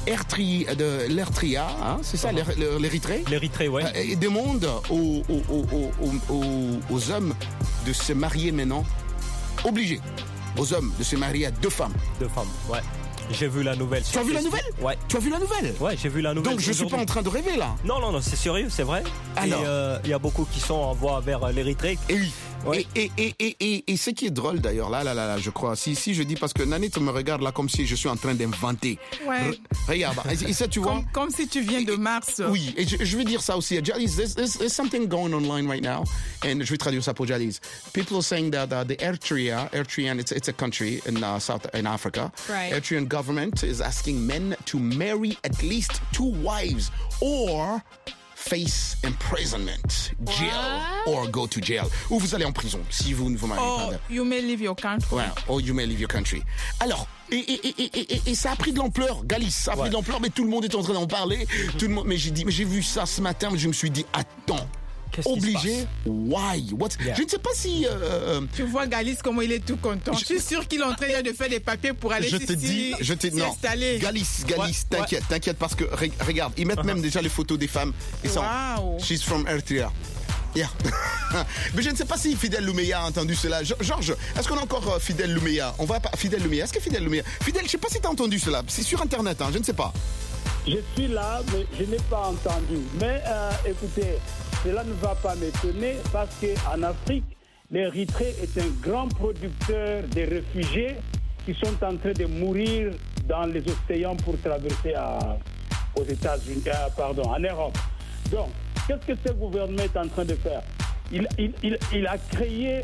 S7: l'Eritrea, hein, c'est ça, l'Érythrée.
S4: L'Érythrée, ouais.
S7: Et demande aux hommes de se marier maintenant, obligés, aux hommes de se marier à 2 femmes.
S4: 2 femmes, ouais. J'ai vu la nouvelle.
S7: Tu as vu la nouvelle ?
S4: Ouais.
S7: Tu as vu la nouvelle ?
S4: Ouais, j'ai vu la nouvelle.
S7: Donc je suis pas en train de rêver là.
S4: Non, c'est sérieux, c'est vrai. Alors, il y a beaucoup qui sont en voie vers l'Érythrée.
S7: Et oui.
S4: Ouais.
S7: Et ce qui est drôle d'ailleurs, là, je crois, si je dis, parce que Nanit me regarde là comme si je suis en train d'inventer.
S9: Ouais.
S7: Regarde, et ça tu vois.
S9: Comme si tu viens de Mars.
S7: Oui, et je vais dire ça aussi. Jalis, there's something going online right now, and je vais traduire ça pour Jalis. People are saying that the Eritrean, it's a country in Africa.
S10: Right.
S7: Eritrean government is asking men to marry at least 2 wives or face imprisonment, jail, or go to jail. Ou vous allez en prison si vous ne vous mariez pas.
S9: You may leave your country.
S7: Ouais, or you may leave your country. Alors, et ça a pris de l'ampleur, Galis, ça a pris de l'ampleur, mais tout le monde est en train d'en parler. Tout le monde, mais j'ai vu ça ce matin, mais je me suis dit, attends. Obligé? Why? Je ne sais pas si...
S9: Tu vois Galis comment il est tout content. Je suis sûr qu'il est en train de faire des papiers pour aller s'installer.
S7: Non, Galis, t'inquiète parce que regarde, ils mettent même déjà les photos des femmes. Et ça, she's from Eritrea. Yeah. Mais je ne sais pas si Fidel Loumeya a entendu cela. Georges, est-ce qu'on a encore Fidel Loumeya? On va pas Fidel Loumeya. Est-ce que Fidel Loumeya? Fidel, je ne sais pas si tu as entendu cela. C'est sur Internet, hein, je ne sais pas.
S12: Je suis là, mais je n'ai pas entendu. Mais écoutez, cela ne va pas m'étonner parce qu'en Afrique, l'Érythrée est un grand producteur de réfugiés qui sont en train de mourir dans les océans pour traverser aux États-Unis, en Europe. Donc, qu'est-ce que ce gouvernement est en train de faire? Il a créé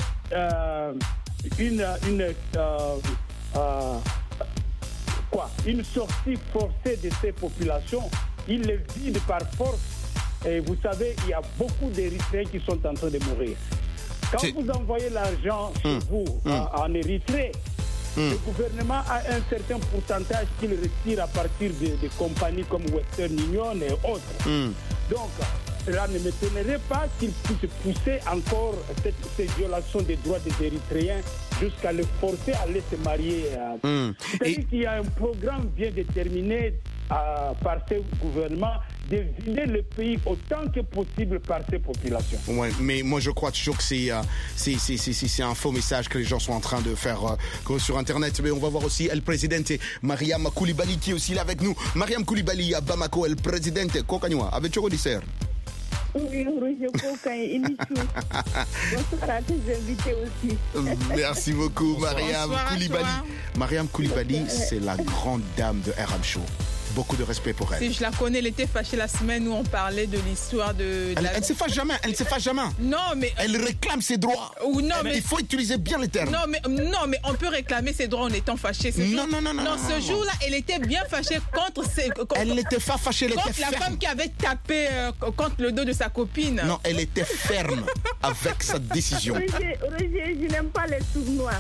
S12: une sortie forcée de ces populations. Il les vide par force. Et vous savez, il y a beaucoup d'Érythréens qui sont en train de mourir. Quand vous envoyez l'argent chez vous en Érythrée, le gouvernement a un certain pourcentage qu'il retire à partir de compagnies comme Western Union et autres. Donc, cela ne m'étonnerait pas qu'il puisse pousser encore ces violations des droits des Érythréens jusqu'à les forcer à aller se marier. C'est-à-dire qu'il y a un programme bien déterminé par ce gouvernement de vider le pays autant que possible par ces populations.
S7: Ouais, mais moi je crois toujours que c'est un faux message que les gens sont en train de faire sur Internet. Mais on va voir aussi El Presidente Mariam Koulibaly qui est aussi là avec nous. Mariam Koulibaly à Bamako, El Presidente Kokanywa avec Choko Disser.
S18: Oui, Roger Coquin, Inichou. Bonsoir à tes invités aussi.
S7: Merci beaucoup, Mariam Koulibaly. Mariam Koulibaly, c'est la grande dame de RM Show. Beaucoup de respect pour elle.
S9: Si je la connais, elle était fâchée la semaine où on parlait de l'histoire de...
S7: Elle ne se fâche jamais,
S9: Non, mais...
S7: Elle réclame ses droits.
S9: Mais
S7: il faut utiliser bien les termes.
S9: Non, mais on peut réclamer ses droits en étant fâché.
S7: Non.
S9: Ce jour-là, elle était bien fâchée contre ses...
S7: Elle n'était pas fâchée, elle était ferme.
S9: La femme qui avait tapé contre le dos de sa copine.
S7: Non, elle était ferme avec sa décision.
S18: Roger, je n'aime pas les tournois.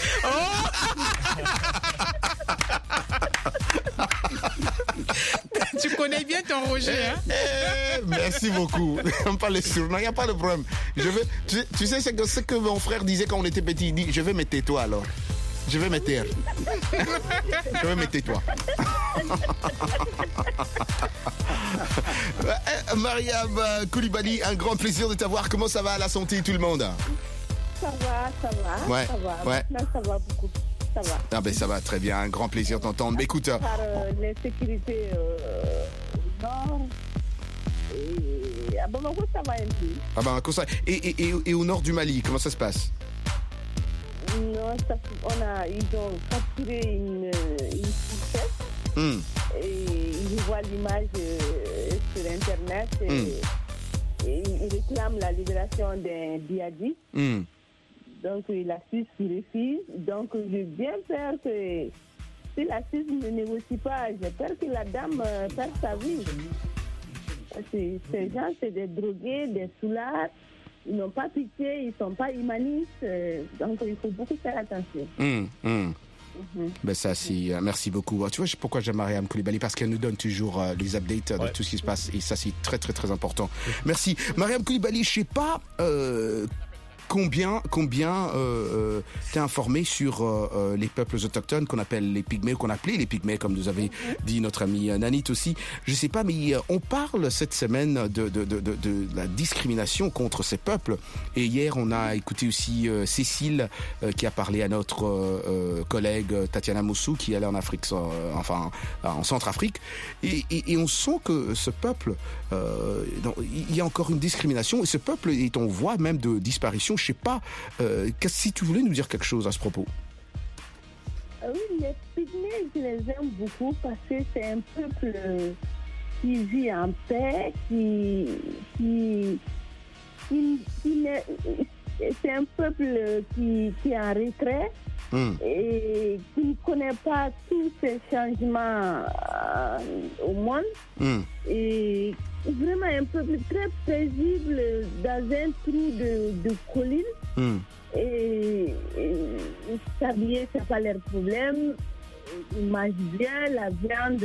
S9: Tu connais bien ton Roger, hein?
S7: Merci beaucoup. On parle sur. Non, il n'y a pas de problème. Tu sais ce que mon frère disait quand on était petit. Il dit, je vais me tais-toi alors. Je vais me taire. Je vais me tais-toi. Mariam Koulibaly, un grand plaisir de t'avoir. Comment ça va à la santé, tout le monde?
S18: Ça va.
S7: Ouais.
S18: Ça va.
S7: Ouais.
S18: Maintenant, ça va beaucoup. Ça va.
S7: Ah ben ça va très bien, un grand plaisir d'entendre. Mais écoute,
S18: par l'insécurité au nord, et à Bamako ça va un peu.
S7: Ah ben comme ça. Et au nord du Mali, comment ça se passe?
S18: Non, ils ont capturé une fourchette. Et ils voient l'image sur internet et ils réclament la libération d'un Biadi. Donc la Suisse refuse. Donc j'ai bien peur que si la Suisse ne négocie pas, j'ai peur que la dame perde sa vie. Ces gens, c'est des drogués, des soulards. Ils n'ont pas pitié, ils ne sont pas humanistes. Donc il faut beaucoup faire attention.
S7: Ben ça, merci beaucoup. Tu vois pourquoi j'aime Mariam Koulibaly? Parce qu'elle nous donne toujours les updates de tout ce qui se passe. Et ça, c'est très, très, très important. Merci. Mariam Koulibaly, je ne sais pas... combien t'es informé sur les peuples autochtones qu'on appelle les pygmées, ou qu'on appelait les pygmées, comme nous avait dit notre ami Nanit aussi. Je sais pas, mais on parle cette semaine de la discrimination contre ces peuples. Et hier, on a écouté aussi Cécile qui a parlé à notre collègue Tatiana Moussou qui est allée en Afrique, en Centrafrique. Et on sent que ce peuple, il y a encore une discrimination. Et ce peuple est en voie même de disparition. Je sais pas, si tu voulais nous dire quelque chose à ce propos.
S18: Oui, les pygmées, je les aime beaucoup parce que c'est un peuple qui vit en paix, c'est un peuple qui est en retrait et qui ne connaît pas tous ces changements au monde. Et vraiment un peuple très paisible dans un trou de collines. Et s'habiller, c'est pas leur problème. Ils mangent bien la viande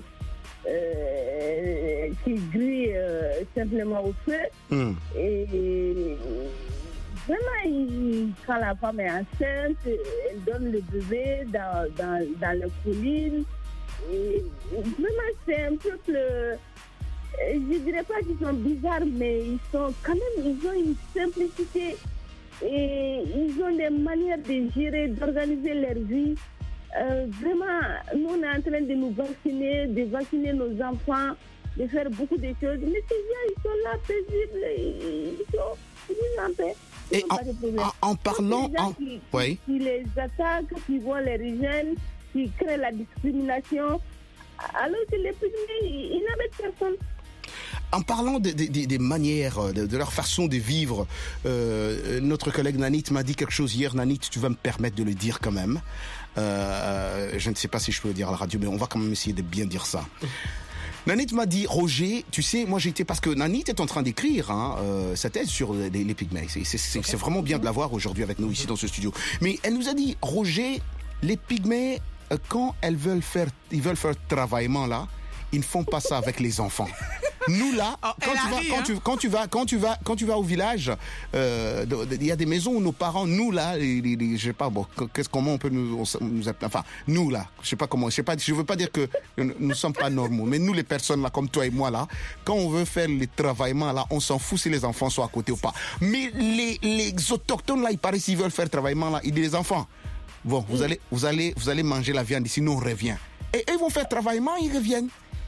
S18: qui grille simplement au feu. Et vraiment, quand la femme est enceinte, elle donne le bébé dans le collines. Et vraiment, c'est un peuple. Je dirais pas qu'ils sont bizarres, mais ils sont quand même, ils ont une simplicité. Et ils ont des manières de gérer, d'organiser leur vie. Vraiment, nous, on est en train de nous vacciner, de vacciner nos enfants, de faire beaucoup de choses. Mais ces gens, ils sont là, paisibles, ils sont en paix.
S7: Et en parlant...
S18: Qui les attaquent, qui voient les jeunes, qui créent la discrimination, alors que les pygmées, ils n'embêtent personne.
S7: En parlant des manières, de leur façon de vivre, notre collègue Nanit m'a dit quelque chose hier. Nanit, tu vas me permettre de le dire quand même. Je ne sais pas si je peux le dire à la radio, mais on va quand même essayer de bien dire ça. Nanit m'a dit, Roger, tu sais, moi j'étais... Parce que Nanit est en train d'écrire sa thèse sur les pygmées. C'est vraiment bien de l'avoir aujourd'hui avec nous ici dans ce studio. Mais elle nous a dit, Roger, les pygmées, quand ils veulent faire travaillement là, ils ne font pas ça avec les enfants. Nous là, quand tu vas au village, il y a des maisons où nos parents, nous là, je sais pas, comment on peut nous appeler, enfin nous là, je veux pas dire que nous sommes pas normaux, mais nous les personnes là comme toi et moi là, quand on veut faire les travaillements là, on s'en fout si les enfants sont à côté ou pas. Mais les autochtones là, il paraît s'ils veulent faire travaillement là, ils disent les enfants, bon, vous allez manger la viande ici, nous on revient. Et eux, ils vont faire travaillement, ils reviennent.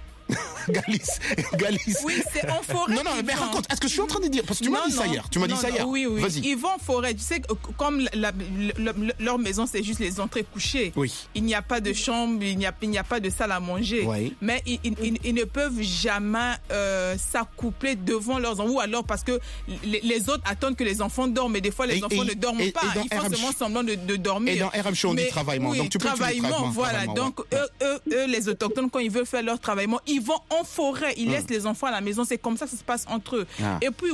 S7: Galis.
S9: Oui, c'est en forêt.
S7: Non, mais raconte. Est-ce que je suis en train de dire, parce que tu m'as dit ça hier.
S9: Oui.
S7: Vas-y.
S9: Ils vont en forêt. Tu sais, comme leur maison, c'est juste les entrées couchées.
S7: Oui.
S9: Il n'y a pas de chambre, il n'y a pas de salle à manger.
S7: Oui.
S9: Mais ils ne peuvent jamais s'accoupler devant leurs enfants. Ou alors parce que les autres attendent que les enfants dorment. Mais des fois, les enfants ne dorment pas. Ils font seulement semblant de dormir.
S7: Et dans RM Show, on dit travaillement.
S9: Oui,
S7: donc tu peux
S9: travaillement, voilà. Donc, eux, les autochtones, quand ils veulent faire leur travaillement, ils vont en forêt, ils laissent les enfants à la maison, c'est comme ça que ça se passe entre eux. Et puis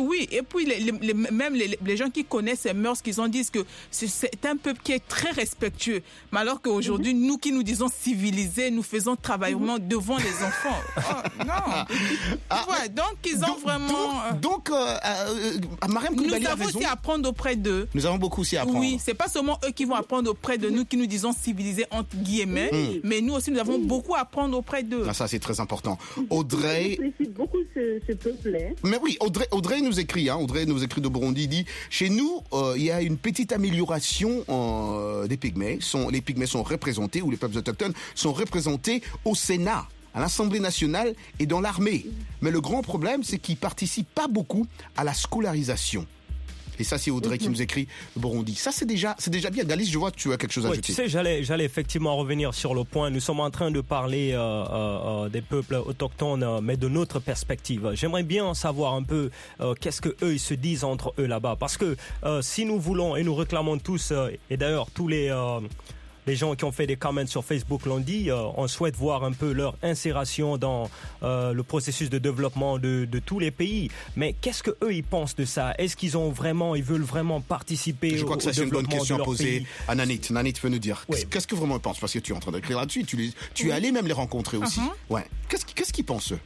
S9: même les gens qui connaissent ces mœurs, qu'ils en disent que c'est un peuple qui est très respectueux. Mais alors qu'aujourd'hui, nous qui nous disons civilisés, nous faisons travaillement devant les enfants. Oh, non. Ouais, donc ils ont vraiment...
S7: Donc, Mariam Koulibaly a raison.
S9: Nous avons aussi à apprendre auprès d'eux.
S7: Nous avons beaucoup aussi à apprendre.
S9: Oui, c'est pas seulement eux qui vont apprendre auprès de nous, qui nous disons civilisés entre guillemets, mais nous aussi, nous avons beaucoup à apprendre auprès d'eux.
S7: Ça, c'est très important. Audrey...
S18: J'apprécie beaucoup ce peuple.
S7: Mais oui, Audrey nous écrit, Audrey nous écrit de Burundi, dit, chez nous, il y a une petite amélioration des pygmées. Les pygmées sont représentés, ou les peuples autochtones sont représentés au Sénat, à l'Assemblée nationale et dans l'armée. Mais le grand problème, c'est qu'ils participent pas beaucoup à la scolarisation. Et ça, c'est Audrey qui nous écrit de Burundi. Ça, c'est déjà bien. Galis, je vois que tu as quelque chose à ajouter.
S4: Tu sais, j'allais effectivement revenir sur le point. Nous sommes en train de parler des peuples autochtones, mais de notre perspective. J'aimerais bien savoir un peu qu'est-ce que eux ils se disent entre eux là-bas. Parce que si nous voulons, et nous réclamons tous, et d'ailleurs tous les gens qui ont fait des comments sur Facebook l'ont dit, on souhaite voir un peu leur insération dans le processus de développement de tous les pays. Mais qu'est-ce que eux ils pensent de ça? Est-ce qu'ils veulent vraiment participer au développement de leur pays?
S7: Je crois que ça c'est une bonne question à poser à Nanit. Nanit peut nous dire. Oui. Qu'est-ce que vraiment ils pensent? Parce que tu es en train d'écrire là-dessus. Tu es allé même les rencontrer aussi. Ouais. Qu'est-ce qu'ils pensent eux?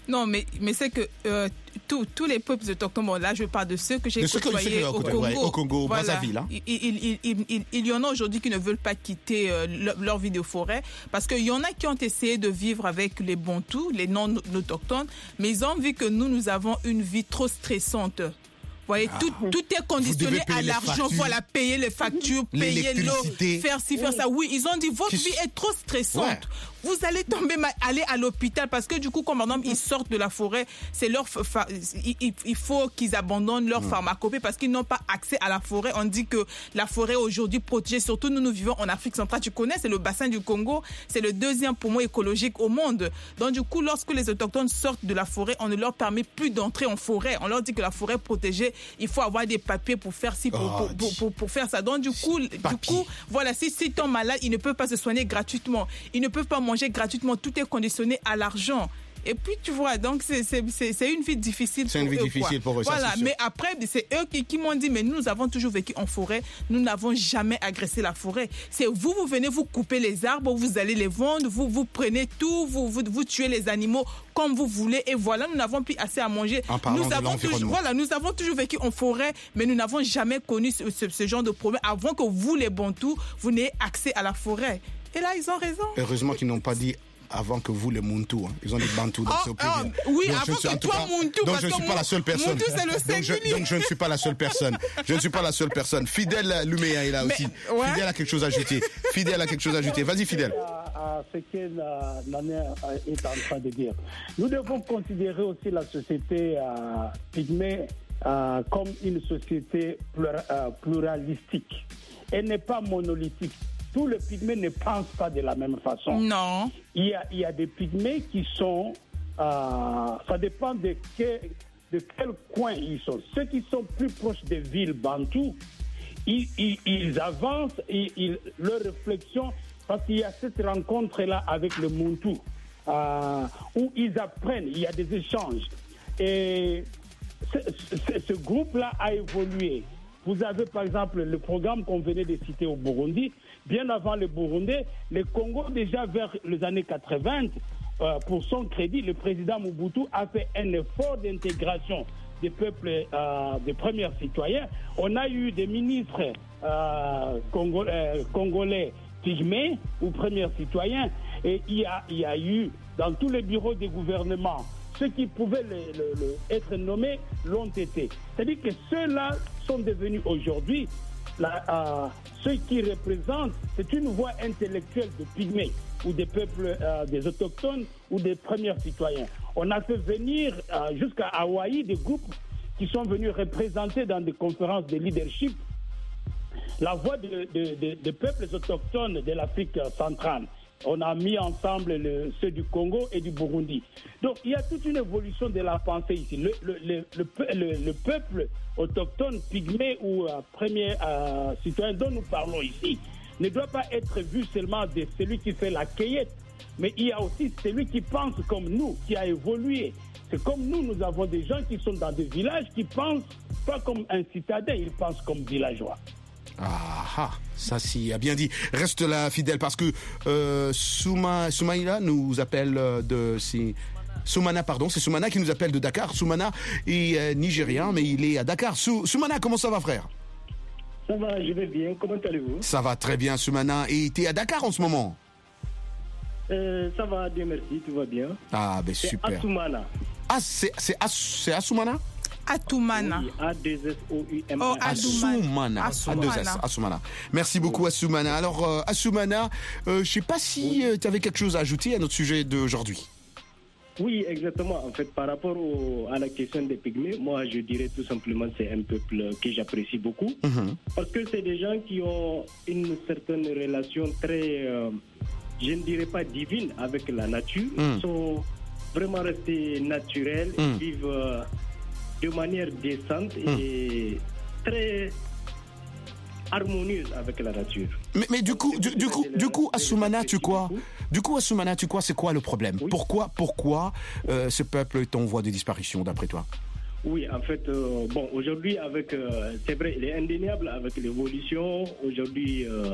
S9: Non, mais c'est que tous les peuples autochtones, bon, là je parle de ceux que j'ai côtoyés au Congo.
S7: Au Congo,
S9: voilà.
S7: Brazzaville. Hein.
S9: Il y en a aujourd'hui qui ne veulent pas quitter leur vie de forêt parce qu'il y en a qui ont essayé de vivre avec les Bantous, les non-autochtones, mais ils ont vu que nous avons une vie trop stressante. Vous voyez, tout est conditionné à l'argent. Voilà, payer les factures, payer l'eau, faire ci, faire ça. Oui, ils ont dit, votre vie est trop stressante. Ouais. Vous allez aller à l'hôpital parce que du coup, comme par exemple, ils sortent de la forêt, c'est leur il faut qu'ils abandonnent leur pharmacopée parce qu'ils n'ont pas accès à la forêt. On dit que la forêt aujourd'hui protégée, surtout nous vivons en Afrique centrale. Tu connais, c'est le bassin du Congo, c'est le 2e poumon écologique au monde. Donc du coup, lorsque les autochtones sortent de la forêt, on ne leur permet plus d'entrer en forêt. On leur dit que la forêt protégée, il faut avoir des papiers pour faire ci, pour faire ça. Donc du coup, voilà, si tombent malades, ils ne peuvent pas se soigner gratuitement. Ils ne peuvent pas manger gratuitement. Tout est conditionné à l'argent. Et puis, tu vois, donc c'est une vie difficile pour eux. C'est une vie difficile pour eux, voilà, ça, mais après, c'est eux qui m'ont dit, mais nous avons toujours vécu en forêt, nous n'avons jamais agressé la forêt. C'est vous venez, vous coupez les arbres, vous allez les vendre, vous prenez tout, vous tuez les animaux comme vous voulez, et voilà, nous n'avons plus assez à manger. Nous avons toujours vécu en forêt, mais nous n'avons jamais connu ce genre de problème avant que vous, les Bantous, vous n'ayez accès à la forêt. Et là, ils ont raison.
S7: Heureusement qu'ils n'ont pas dit avant que vous, les Mountou. Hein. Ils ont dit Bantou.
S9: Oui, donc, avant que toi, Mountou.
S7: Donc, je ne suis pas la seule personne.
S9: Mountou, c'est le singulier.
S7: Donc, je ne suis pas la seule personne. Je ne suis pas la seule personne. Fidèle Luméa est là aussi. Ouais. Fidèle a quelque chose à ajouter. Vas-y, Fidèle.
S12: À ce que Nané est en train de dire. Nous devons considérer aussi la société pygmée comme une société pluralistique. Elle n'est pas monolithique. Tous les pygmées ne pensent pas de la même façon.
S9: Non.
S12: Il y a des pygmées qui sont... ça dépend de quel coin ils sont. Ceux qui sont plus proches des villes bantoues, ils avancent, leur réflexion, parce qu'il y a cette rencontre-là avec le Muntu, où ils apprennent, il y a des échanges. Et ce groupe-là a évolué. Vous avez par exemple le programme qu'on venait de citer au Burundi. Bien avant le Burundi, le Congo, déjà vers les années 80, pour son crédit, le président Mobutu a fait un effort d'intégration des peuples, des premiers citoyens. On a eu des ministres congolais pygmées ou premiers citoyens, et il y a eu dans tous les bureaux des gouvernements, ceux qui pouvaient être nommés l'ont été. C'est-à-dire que ceux-là sont devenus aujourd'hui ceux qui représentent, c'est une voix intellectuelle de pygmées ou des peuples, des autochtones ou des premiers citoyens. On a fait venir jusqu'à Hawaï des groupes qui sont venus représenter dans des conférences de leadership la voix des peuples autochtones de l'Afrique centrale. On a mis ensemble ceux du Congo et du Burundi. Donc, il y a toute une évolution de la pensée ici. Le peuple autochtone, pygmée ou premier citoyen dont nous parlons ici ne doit pas être vu seulement de celui qui fait la cueillette, mais il y a aussi celui qui pense comme nous, qui a évolué. C'est comme nous avons des gens qui sont dans des villages qui pensent pas comme un citadin, ils pensent comme villageois.
S7: Ah, ça s'y a bien dit. Reste là, Fidèle, parce que Soumaïla nous appelle Soumana, pardon, c'est Soumana qui nous appelle de Dakar. Soumana est nigérien, mais il est à Dakar. Soumana, comment ça va, frère?
S19: Ça va, je vais bien. Comment allez-vous?
S7: Ça va très bien, Soumana. Et t'es à Dakar en ce moment?
S19: Ça va, Dieu merci, tout va bien.
S7: Ah, ben super.
S19: C'est Assoumana.
S7: Ah, c'est Assoumana?
S9: Atoumana.
S19: Oui, A2SOUMANA.
S9: Oh,
S7: Assoumana. A2S, Assoumana. Merci beaucoup, Assoumana. Alors, Assoumana, je ne sais pas si tu avais quelque chose à ajouter à notre sujet d'aujourd'hui.
S19: Oui, exactement. En fait, par rapport à la question des pygmées, moi, je dirais tout simplement que c'est un peuple que j'apprécie beaucoup. Parce que c'est des gens qui ont une certaine relation très, je ne dirais pas divine, avec la nature. Ils sont vraiment restés naturels, vivent de manière décente et très harmonieuse avec la nature.
S7: Mais du coup, Assoumana, tu crois? Du coup, Assoumana, tu crois, c'est quoi le problème? Oui. Pourquoi ce peuple est en voie de disparition, d'après toi?
S19: Oui, en fait, aujourd'hui, c'est vrai, il est indéniable avec l'évolution. Aujourd'hui,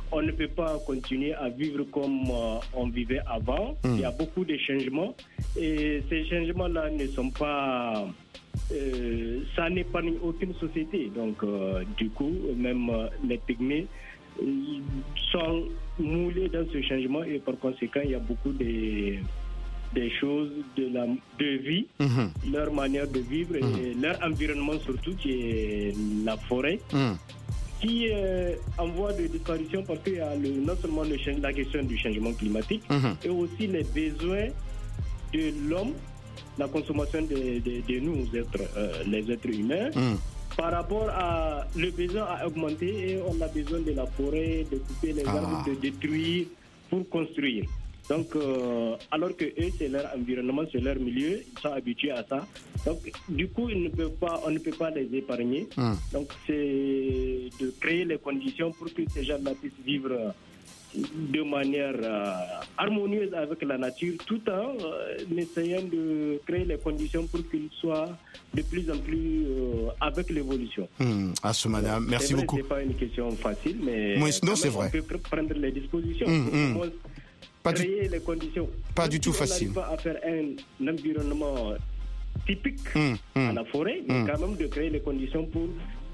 S19: on ne peut pas continuer à vivre comme on vivait avant. Il y a beaucoup de changements et ces changements-là ne sont pas... ça n'épargne aucune société. Donc, du coup, même les pygmées sont moulés dans ce changement et par conséquent, il y a beaucoup des choses de vie, leur manière de vivre et leur environnement surtout qui est la forêt, qui est en voie de disparition parce qu'il y a non seulement la question du changement climatique et aussi les besoins de l'homme, la consommation de nous, les êtres humains. Par rapport à le besoin à augmenter et on a besoin de la forêt, de couper les arbres, de détruire pour construire. Donc, alors que eux, c'est leur environnement, c'est leur milieu, ils sont habitués à ça. Donc, du coup, on ne peut pas les épargner. Donc, c'est de créer les conditions pour que ces gens-là puissent vivre de manière harmonieuse avec la nature, tout en essayant de créer les conditions pour qu'ils soient de plus en plus avec l'évolution.
S7: Assoumana, merci beaucoup.
S19: C'est pas une question facile, mais
S7: non, c'est vrai.
S19: On peut prendre les dispositions. Créer les conditions.
S7: Pas du tout facile.
S19: On n'arrive pas à faire un environnement typique à la forêt, mais quand même de créer les conditions pour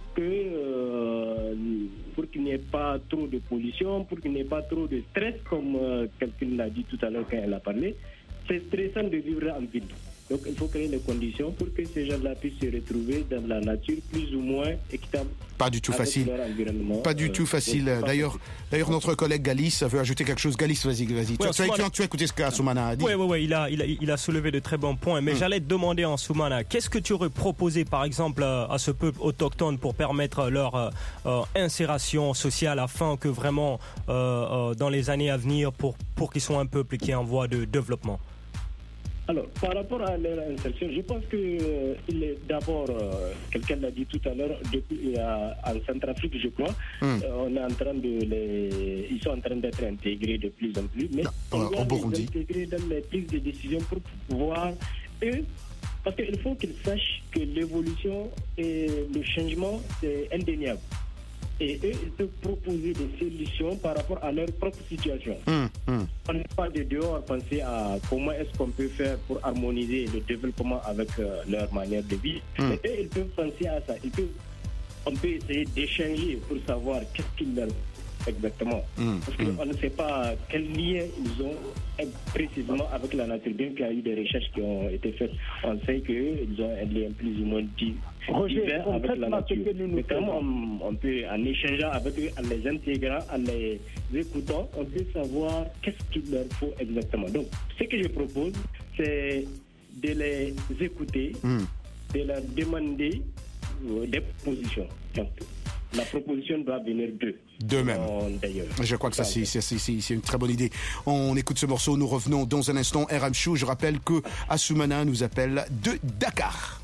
S19: qu'il n'y ait pas trop de pollution, pour qu'il n'y ait pas trop de stress, comme quelqu'un l'a dit tout à l'heure quand elle a parlé. C'est stressant de vivre en ville. Donc il faut créer les conditions pour que ces gens-là puissent se retrouver dans la nature plus ou moins équitable.
S7: Pas du tout facile. Pas du tout facile. D'ailleurs, notre collègue Galis veut ajouter quelque chose. Galis, vas-y.
S4: Ouais,
S7: tu as écouté ce qu'Assoumana a dit.
S4: Oui, il a soulevé de très bons points. Mais j'allais te demander, Assoumana, qu'est-ce que tu aurais proposé, par exemple, à ce peuple autochtone pour permettre leur insération sociale afin que vraiment, dans les années à venir, pour qu'ils soient un peuple qui est en voie de développement?
S19: Alors, par rapport à leur insertion, je pense que il est d'abord, quelqu'un l'a dit tout à l'heure, depuis en Centrafrique, je crois, on est en train ils sont en train d'être intégrés de plus en plus, mais on doit les intégrer dans les prises de décision pour pouvoir, parce qu'il faut qu'ils sachent que l'évolution et le changement, c'est indéniable. Et eux, ils peuvent proposer des solutions par rapport à leur propre situation. On n'est pas de dehors penser à comment est-ce qu'on peut faire pour harmoniser le développement avec leur manière de vivre. Mais eux, ils peuvent penser à ça. On peut essayer d'échanger pour savoir qu'est-ce qu'ils leur exactement. Parce qu'on ne sait pas quel lien ils ont précisément avec la nature. Bien qu'il y a eu des recherches qui ont été faites, on sait qu'ils ont un lien plus ou moins divers avec la nature. Mais comment on peut, en échangeant avec eux, en les intégrant, en les écoutant, on peut savoir qu'est-ce qu'il leur faut exactement. Donc, ce que je propose, c'est de les écouter, de leur demander des propositions. Donc, la proposition doit venir d'eux.
S7: D'eux-mêmes.
S19: D'ailleurs.
S7: Je crois que ça, c'est une très bonne idée. On écoute ce morceau, nous revenons dans un instant. RM Show, je rappelle que Assoumana nous appelle de Dakar.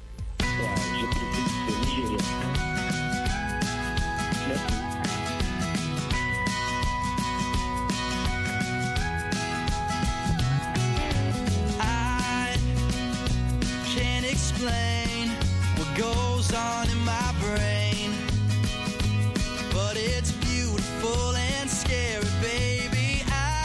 S13: I can't explain what goes on in my brain, but it's beautiful and scary, baby.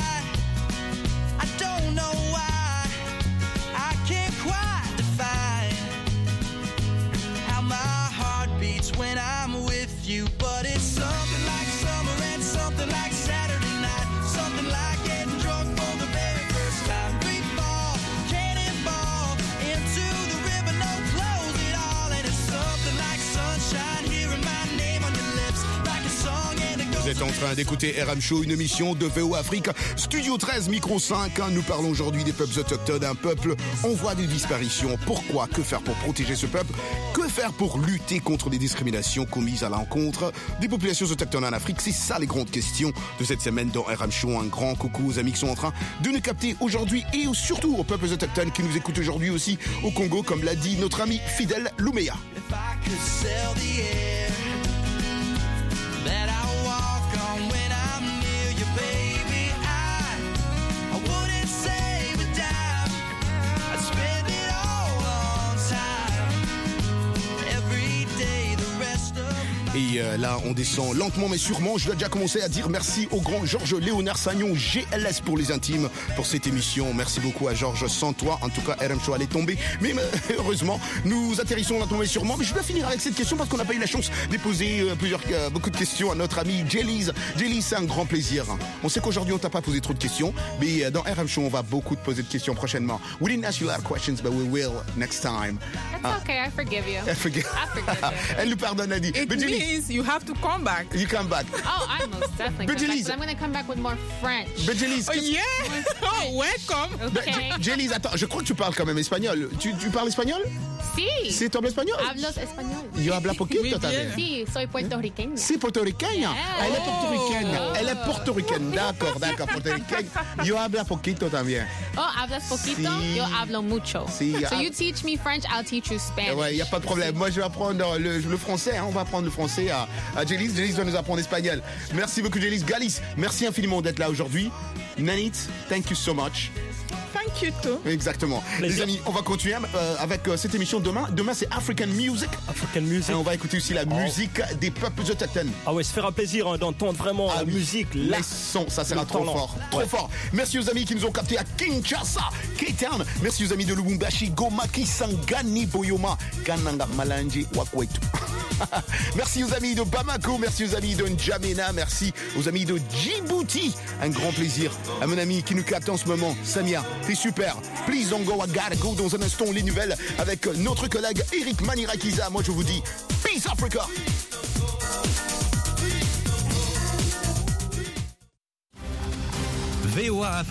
S13: I don't know why. I can't quite define how my heart beats when I'm with you, but it's something like summer and something like Saturday night, something like getting drunk for the very first time. We fall, cannonball into the river, no close at all, and it's something like sunshine, hearing my name on your lips, like a song and it goes.
S7: Vous êtes en train d'écouter RM Show, une émission de VO Afrique, Studio 13, Micro 5. Nous parlons aujourd'hui des peuples autochtones, un peuple en voie de disparition. Pourquoi? Que faire pour protéger ce peuple? Que faire pour lutter contre les discriminations commises à l'encontre des populations autochtones en Afrique? C'est ça les grandes questions de cette semaine dans RM Show. Un grand coucou aux amis qui sont en train de nous capter aujourd'hui et surtout aux peuples autochtones qui nous écoutent aujourd'hui aussi au Congo, comme l'a dit notre ami Fidèle Louméa.
S13: That I walk on when I'm near you, baby. I wouldn't save a dime. I'd spend it all on time. Every day, the rest of
S7: Et là, on descend lentement mais sûrement. Je dois déjà commencer à dire merci au grand Georges Léonard Sagnon, GLS pour les intimes, pour cette émission. Merci beaucoup à Georges. Sans toi, en tout cas, RM Show allait tomber. Mais heureusement, nous atterrissons lentement mais sûrement. Mais je dois finir avec cette question parce qu'on n'a pas eu la chance de poser beaucoup de questions à notre ami Jellies. Jellies, c'est un grand plaisir. On sait qu'aujourd'hui, on t'a pas posé trop de questions, mais dans RM Show, on va beaucoup te poser de questions prochainement. We didn't ask you a lot of questions, but we will next time.
S10: That's okay, I forgive you. I forgive you.
S7: Elle nous pardonne, Adi.
S9: It means you have to come back.
S7: You come back.
S10: Oh, I most definitely come back, but I'm going to come back with more French.
S7: But Jellies,
S9: oh, yeah. Oh, welcome.
S10: Okay.
S7: Jellies, attends, je crois que tu parles quand même espagnol. Tu parles espagnol?
S10: Sí.
S7: ¿Sí, tú hablas español?
S10: Hablo español.
S7: Yo hablo poquito también.
S10: Sí, soy puertorriqueña.
S7: Sí, puertorriqueña.
S10: Yeah.
S7: Elle est portoricaine. Elle est portoricaine. D'accord, portoricaine. Yo hablo poquito también.
S10: Oh, hablas poquito? Sí. Yo hablo mucho.
S7: Sí.
S10: So you teach me French, I'll teach you Spanish.
S7: Ouais, y a pas de problème. Moi, je vais apprendre le français. Hein. On va apprendre le français à Jellies. Jellies va nous apprendre l'espagnol. Merci beaucoup, Jellies. Galis, merci infiniment d'être là aujourd'hui. Nanit, thank you so much.
S9: Thank you too.
S7: Exactement. Les amis, on va continuer avec cette émission demain. Demain, c'est African Music.
S4: African Music.
S7: Et on va écouter aussi la musique des peuples autochtones.
S4: Ah ouais, ça fera plaisir d'entendre vraiment la musique.
S7: Les sons, ça sera trop fort. Trop fort. Merci aux amis qui nous ont captés à Kinshasa, K-Town. Merci aux amis de Lubumbashi, Goma, Kisangani, Boyoma, Kananga, Malanje, Wakwetu. Merci aux amis de Bamako, merci aux amis de N'Djamena, merci aux amis de Djibouti. Un grand plaisir. À mon ami qui nous capte en ce moment, Samia, t'es super. Please don't go, I gotta go. Dans un instant, les nouvelles avec notre collègue Eric Manirakiza. Moi, je vous dis, Peace Africa.
S20: VOA